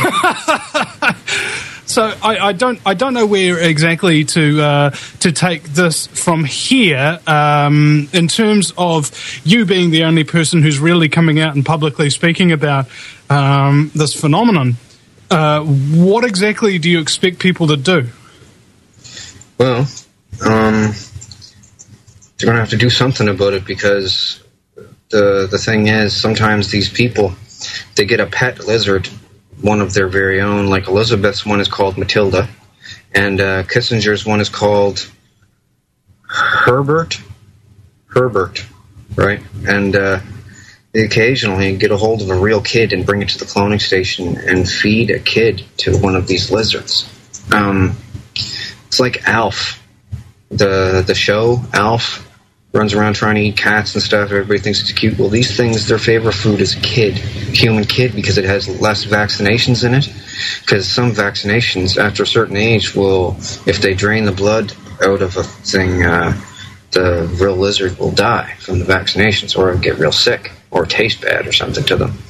[SPEAKER 2] So I don't know where exactly to take this from here in terms of you being the only person who's really coming out and publicly speaking about this phenomenon. What exactly do you expect people to do?
[SPEAKER 5] Well, they're going to have to do something about it, because the thing is, sometimes these people, they get a pet lizard, one of their very own. Like Elizabeth's one is called Matilda, and Kissinger's one is called Herbert, right? And they occasionally get a hold of a real kid and bring it to the cloning station and feed a kid to one of these lizards. It's like Alf, the show Alf. Runs around trying to eat cats and stuff. Everybody thinks it's cute. Well, these things, their favorite food is human kid, because it has less vaccinations in it. Because some vaccinations, after a certain age, will, if they drain the blood out of a thing, the real lizard will die from the vaccinations, or get real sick, or taste bad, or something to them.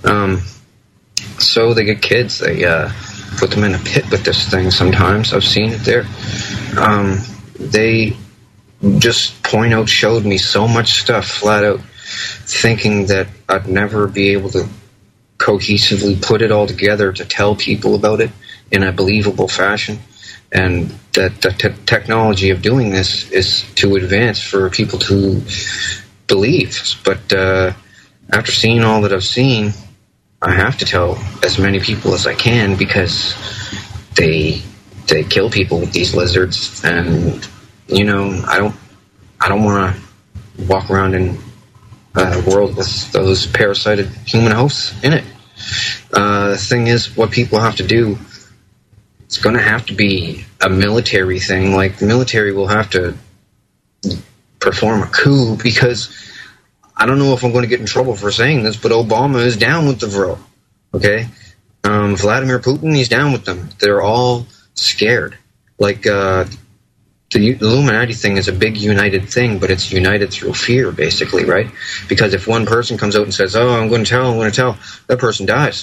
[SPEAKER 5] So they get kids. They put them in a pit with this thing sometimes. I've seen it there. They just point out showed me so much stuff flat out, thinking that I'd never be able to cohesively put it all together to tell people about it in a believable fashion, and that the technology of doing this is to advance for people to believe. But after seeing all that I've seen, I have to tell as many people as I can, because they kill people with these lizards, and I don't want to walk around in a world with those parasited human hosts in it. The thing is, what people have to do, it's going to have to be a military thing. Like, the military will have to perform a coup, because I don't know if I'm going to get in trouble for saying this, but Obama is down with the Vril. Okay? Vladimir Putin, he's down with them. They're all scared. Like, the Illuminati thing is a big united thing, but it's united through fear, basically, right? Because if one person comes out and says, "Oh, I'm going to tell," that person dies.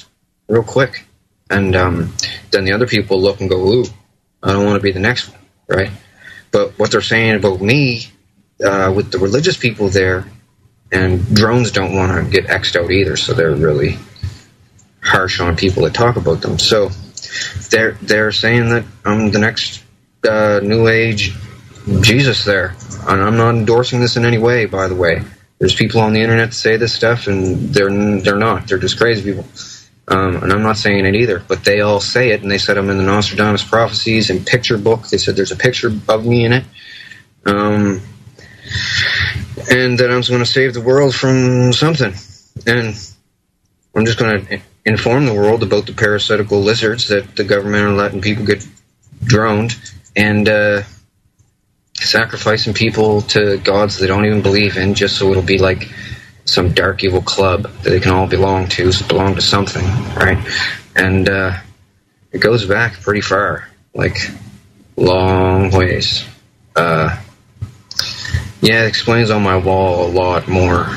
[SPEAKER 5] real quick. And then the other people look and go, ooh, I don't want to be the next one, right? But what they're saying about me, with the religious people there, and drones don't want to get X'd out either, so they're really harsh on people that talk about them. So they're saying that I'm the next New Age Jesus there. And I'm not endorsing this in any way, by the way. There's people on the internet that say this stuff, and they're not. They're just crazy people. And I'm not saying it either, but they all say it, and they said I'm in the Nostradamus Prophecies and picture book. They said there's a picture of me in it. And that I'm going to save the world from something. And I'm just going to inform the world about the parasitical lizards that the government are letting people get droned, and sacrificing people to gods they don't even believe in, just so it'll be like some dark evil club that they can all belong to something, right? And it goes back pretty far, like long ways. Yeah, it explains on my wall a lot more.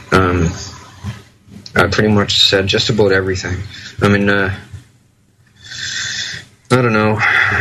[SPEAKER 5] I pretty much said just about everything. I mean, I don't know.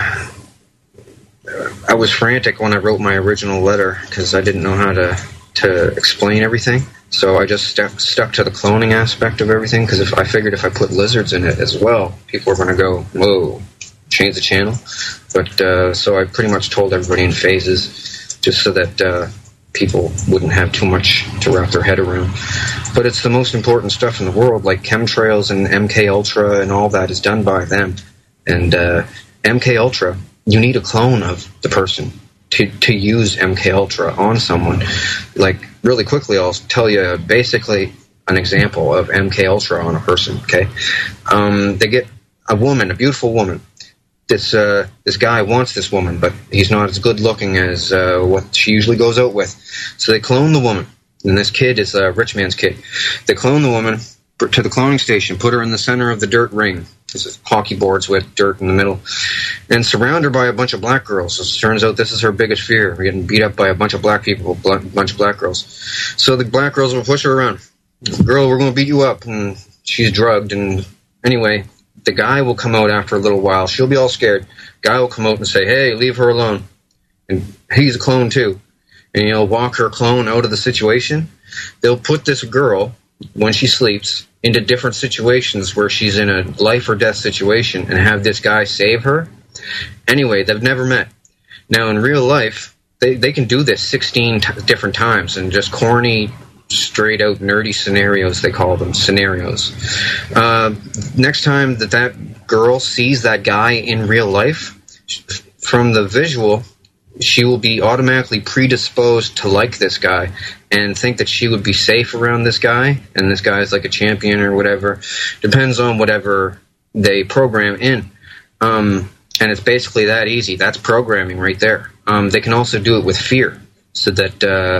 [SPEAKER 5] I was frantic when I wrote my original letter because I didn't know how to explain everything. So I just stuck to the cloning aspect of everything, because I figured if I put lizards in it as well, people were going to go, whoa, change the channel. But so I pretty much told everybody in phases, just so that people wouldn't have too much to wrap their head around. But it's the most important stuff in the world, like chemtrails and MK Ultra and all that is done by them. And MK Ultra, you need a clone of the person to use MK Ultra on someone. Like, really quickly, I'll tell you basically an example of MK Ultra on a person, okay? They get a woman, a beautiful woman. This guy wants this woman, but he's not as good looking as what she usually goes out with. So they clone the woman, and this kid is a rich man's kid. They clone the woman to the cloning station, put her in the center of the dirt ring. This is hockey boards with dirt in the middle, and surround her by a bunch of black girls. So it turns out this is her biggest fear: getting beat up by a bunch of black people, a bunch of black girls. So the black girls will push her around. Girl, we're going to beat you up, and she's drugged. And anyway, the guy will come out after a little while. She'll be all scared. Guy will come out and say, "Hey, leave her alone." And he's a clone too, and he'll walk her clone out of the situation. They'll put this girl, when she sleeps, into different situations where she's in a life or death situation, and have this guy save her. Anyway, they've never met. Now, in real life, they can do this 16 different times, and just corny, straight out nerdy scenarios, they call them scenarios. Next time that girl sees that guy in real life, from the visual, she will be automatically predisposed to like this guy and think that she would be safe around this guy, and this guy is like a champion or whatever. Depends on whatever they program in. And it's basically that easy. That's programming right there. They can also do it with fear, so that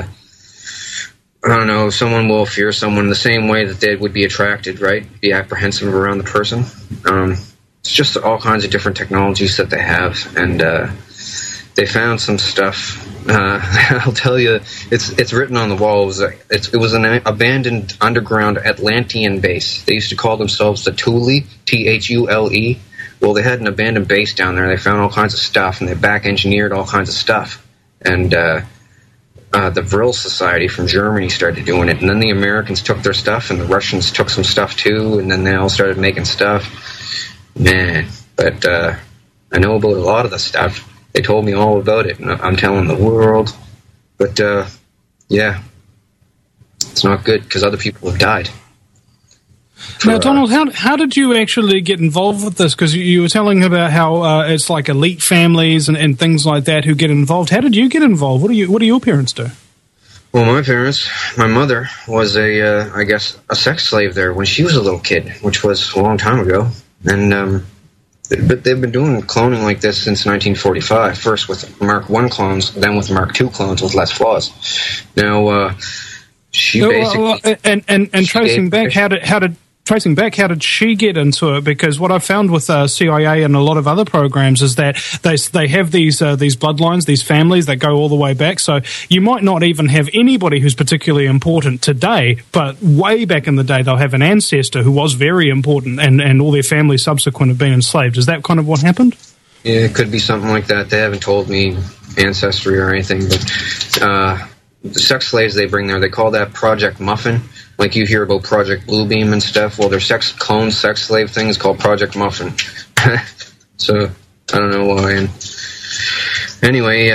[SPEAKER 5] I don't know, someone will fear someone the same way that they would be attracted, right? Be apprehensive around the person. It's just all kinds of different technologies that they have, and they found some stuff. I'll tell you, it's written on the wall. It was an abandoned underground Atlantean base. They used to call themselves the Thule, Thule. Well, they had an abandoned base down there. They found all kinds of stuff, and they back-engineered all kinds of stuff. And the Vril Society from Germany started doing it, and then the Americans took their stuff, and the Russians took some stuff too, and then they all started making stuff. Man, but I know about a lot of the stuff. They told me all about it, and I'm telling the world. But, yeah, it's not good, because other people have died.
[SPEAKER 2] Now, Donald, how did you actually get involved with this? Because you were telling about how it's like elite families and things like that who get involved. How did you get involved? What do your parents do?
[SPEAKER 5] Well, my mother was I guess, a sex slave there when she was a little kid, which was a long time ago. And, but they've been doing cloning like this since 1945, first with Mark I clones, then with Mark II clones with less flaws. Now, she basically...
[SPEAKER 2] And tracing back, how tracing back, how did she get into it? Because what I found with CIA and a lot of other programs is that they have these bloodlines, these families that go all the way back. So you might not even have anybody who's particularly important today, but way back in the day they'll have an ancestor who was very important, and all their family subsequent have been enslaved. Is that kind of what happened?
[SPEAKER 5] Yeah, it could be something like that. They haven't told me ancestry or anything, but the sex slaves they bring there, they call that Project Muffin. Like you hear about Project Bluebeam and stuff. Well, their sex slave thing is called Project Muffin. So, I don't know why. And anyway,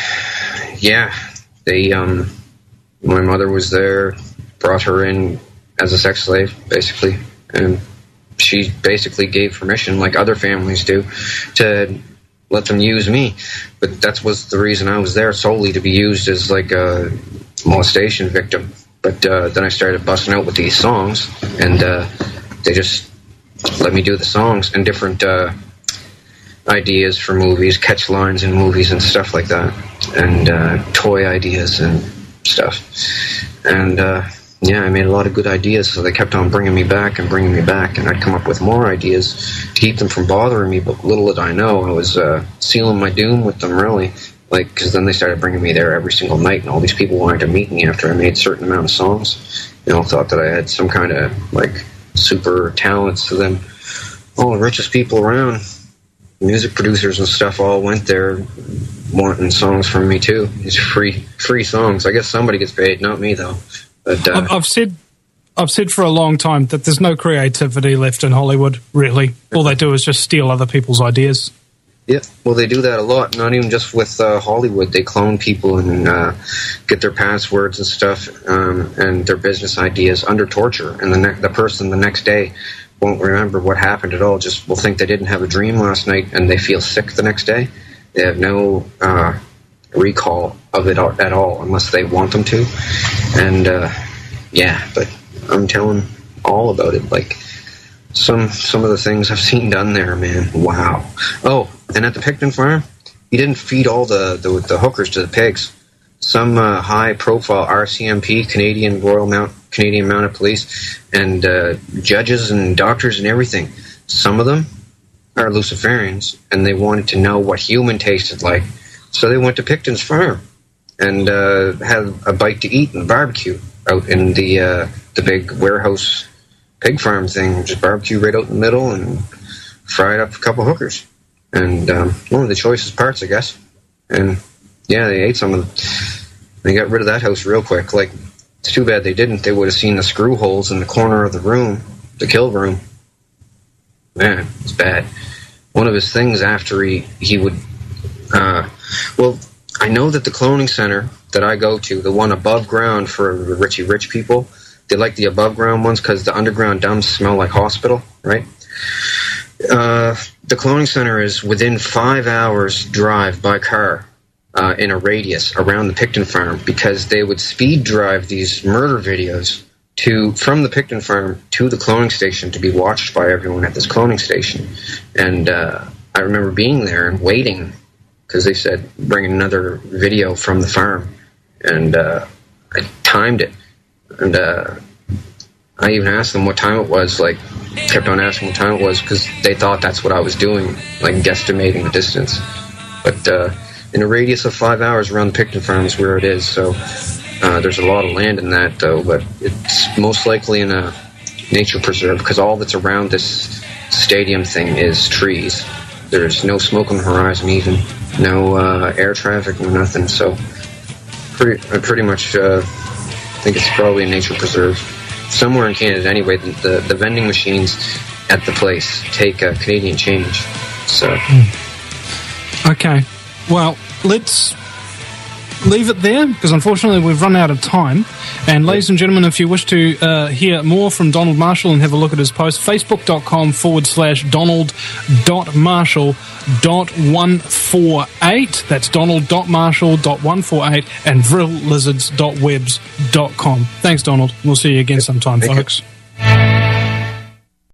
[SPEAKER 5] my mother was there, brought her in as a sex slave, basically. And she basically gave permission, like other families do, to let them use me. But that was the reason I was there, solely to be used as like a molestation victim. But then I started busting out with these songs, and they just let me do the songs and different ideas for movies, catch lines in movies and stuff like that, and toy ideas and stuff. And I made a lot of good ideas, so they kept on bringing me back, and I'd come up with more ideas to keep them from bothering me. But little did I know, I was sealing my doom with them, really. Like, because then they started bringing me there every single night, and all these people wanted to meet me after I made a certain amount of songs. Thought that I had some kind of, like, super talents. So then all the richest people around, music producers and stuff, all went there wanting songs from me, too. These free songs. I guess somebody gets paid, not me, though. But
[SPEAKER 2] I've said for a long time that there's no creativity left in Hollywood, really. All they do is just steal other people's ideas.
[SPEAKER 5] Yeah, well, they do that a lot, not even just with Hollywood. They clone people and get their passwords and stuff and their business ideas under torture. And the person the next day won't remember what happened at all, just will think they didn't have a dream last night, and they feel sick the next day. They have no recall of it at all unless they want them to. And, but I'm telling all about it, like... Some of the things I've seen done there, man. Wow. Oh, and at the Picton farm, you didn't feed all the hookers to the pigs. Some high-profile RCMP, Canadian Mounted Police, and judges and doctors and everything. Some of them are Luciferians, and they wanted to know what human tasted like. So they went to Picton's farm and had a bite to eat and barbecue out in the big warehouse pig farm thing, just barbecue right out in the middle and fried up a couple hookers. And one of the choicest parts, I guess. And yeah, they ate some of them. They got rid of that house real quick. Like, it's too bad they didn't. They would have seen the screw holes in the corner of the room, the kill room. Man, it's bad. One of his things after he would... I know that the cloning center that I go to, the one above ground for the rich people, they like the above ground ones because the underground dumps smell like hospital, right? The cloning center is within 5 hours drive by car in a radius around the Picton farm, because they would speed drive these murder videos from the Picton farm to the cloning station to be watched by everyone at this cloning station. And I remember being there and waiting because they said bring another video from the farm, and I timed it. And I even asked them what time it was, kept on asking what time it was, because they thought that's what I was doing, like guesstimating the distance. But in a radius of 5 hours around the Picton farm is where it is, so there's a lot of land in that, though, but it's most likely in a nature preserve, because all that's around this stadium thing is trees. There's no smoke on the horizon even, no air traffic, no nothing, so pretty much... I think it's probably a nature preserve somewhere in Canada anyway. The vending machines at the place take Canadian change. So
[SPEAKER 2] okay, well, let's leave it there, because unfortunately we've run out of time. And ladies and gentlemen, if you wish to hear more from Donald Marshall and have a look at his post, facebook.com/donald.marshall.148. That's donald.marshall.148 and vrilllizards.webs.com. Thanks, Donald. We'll see you again sometime, folks.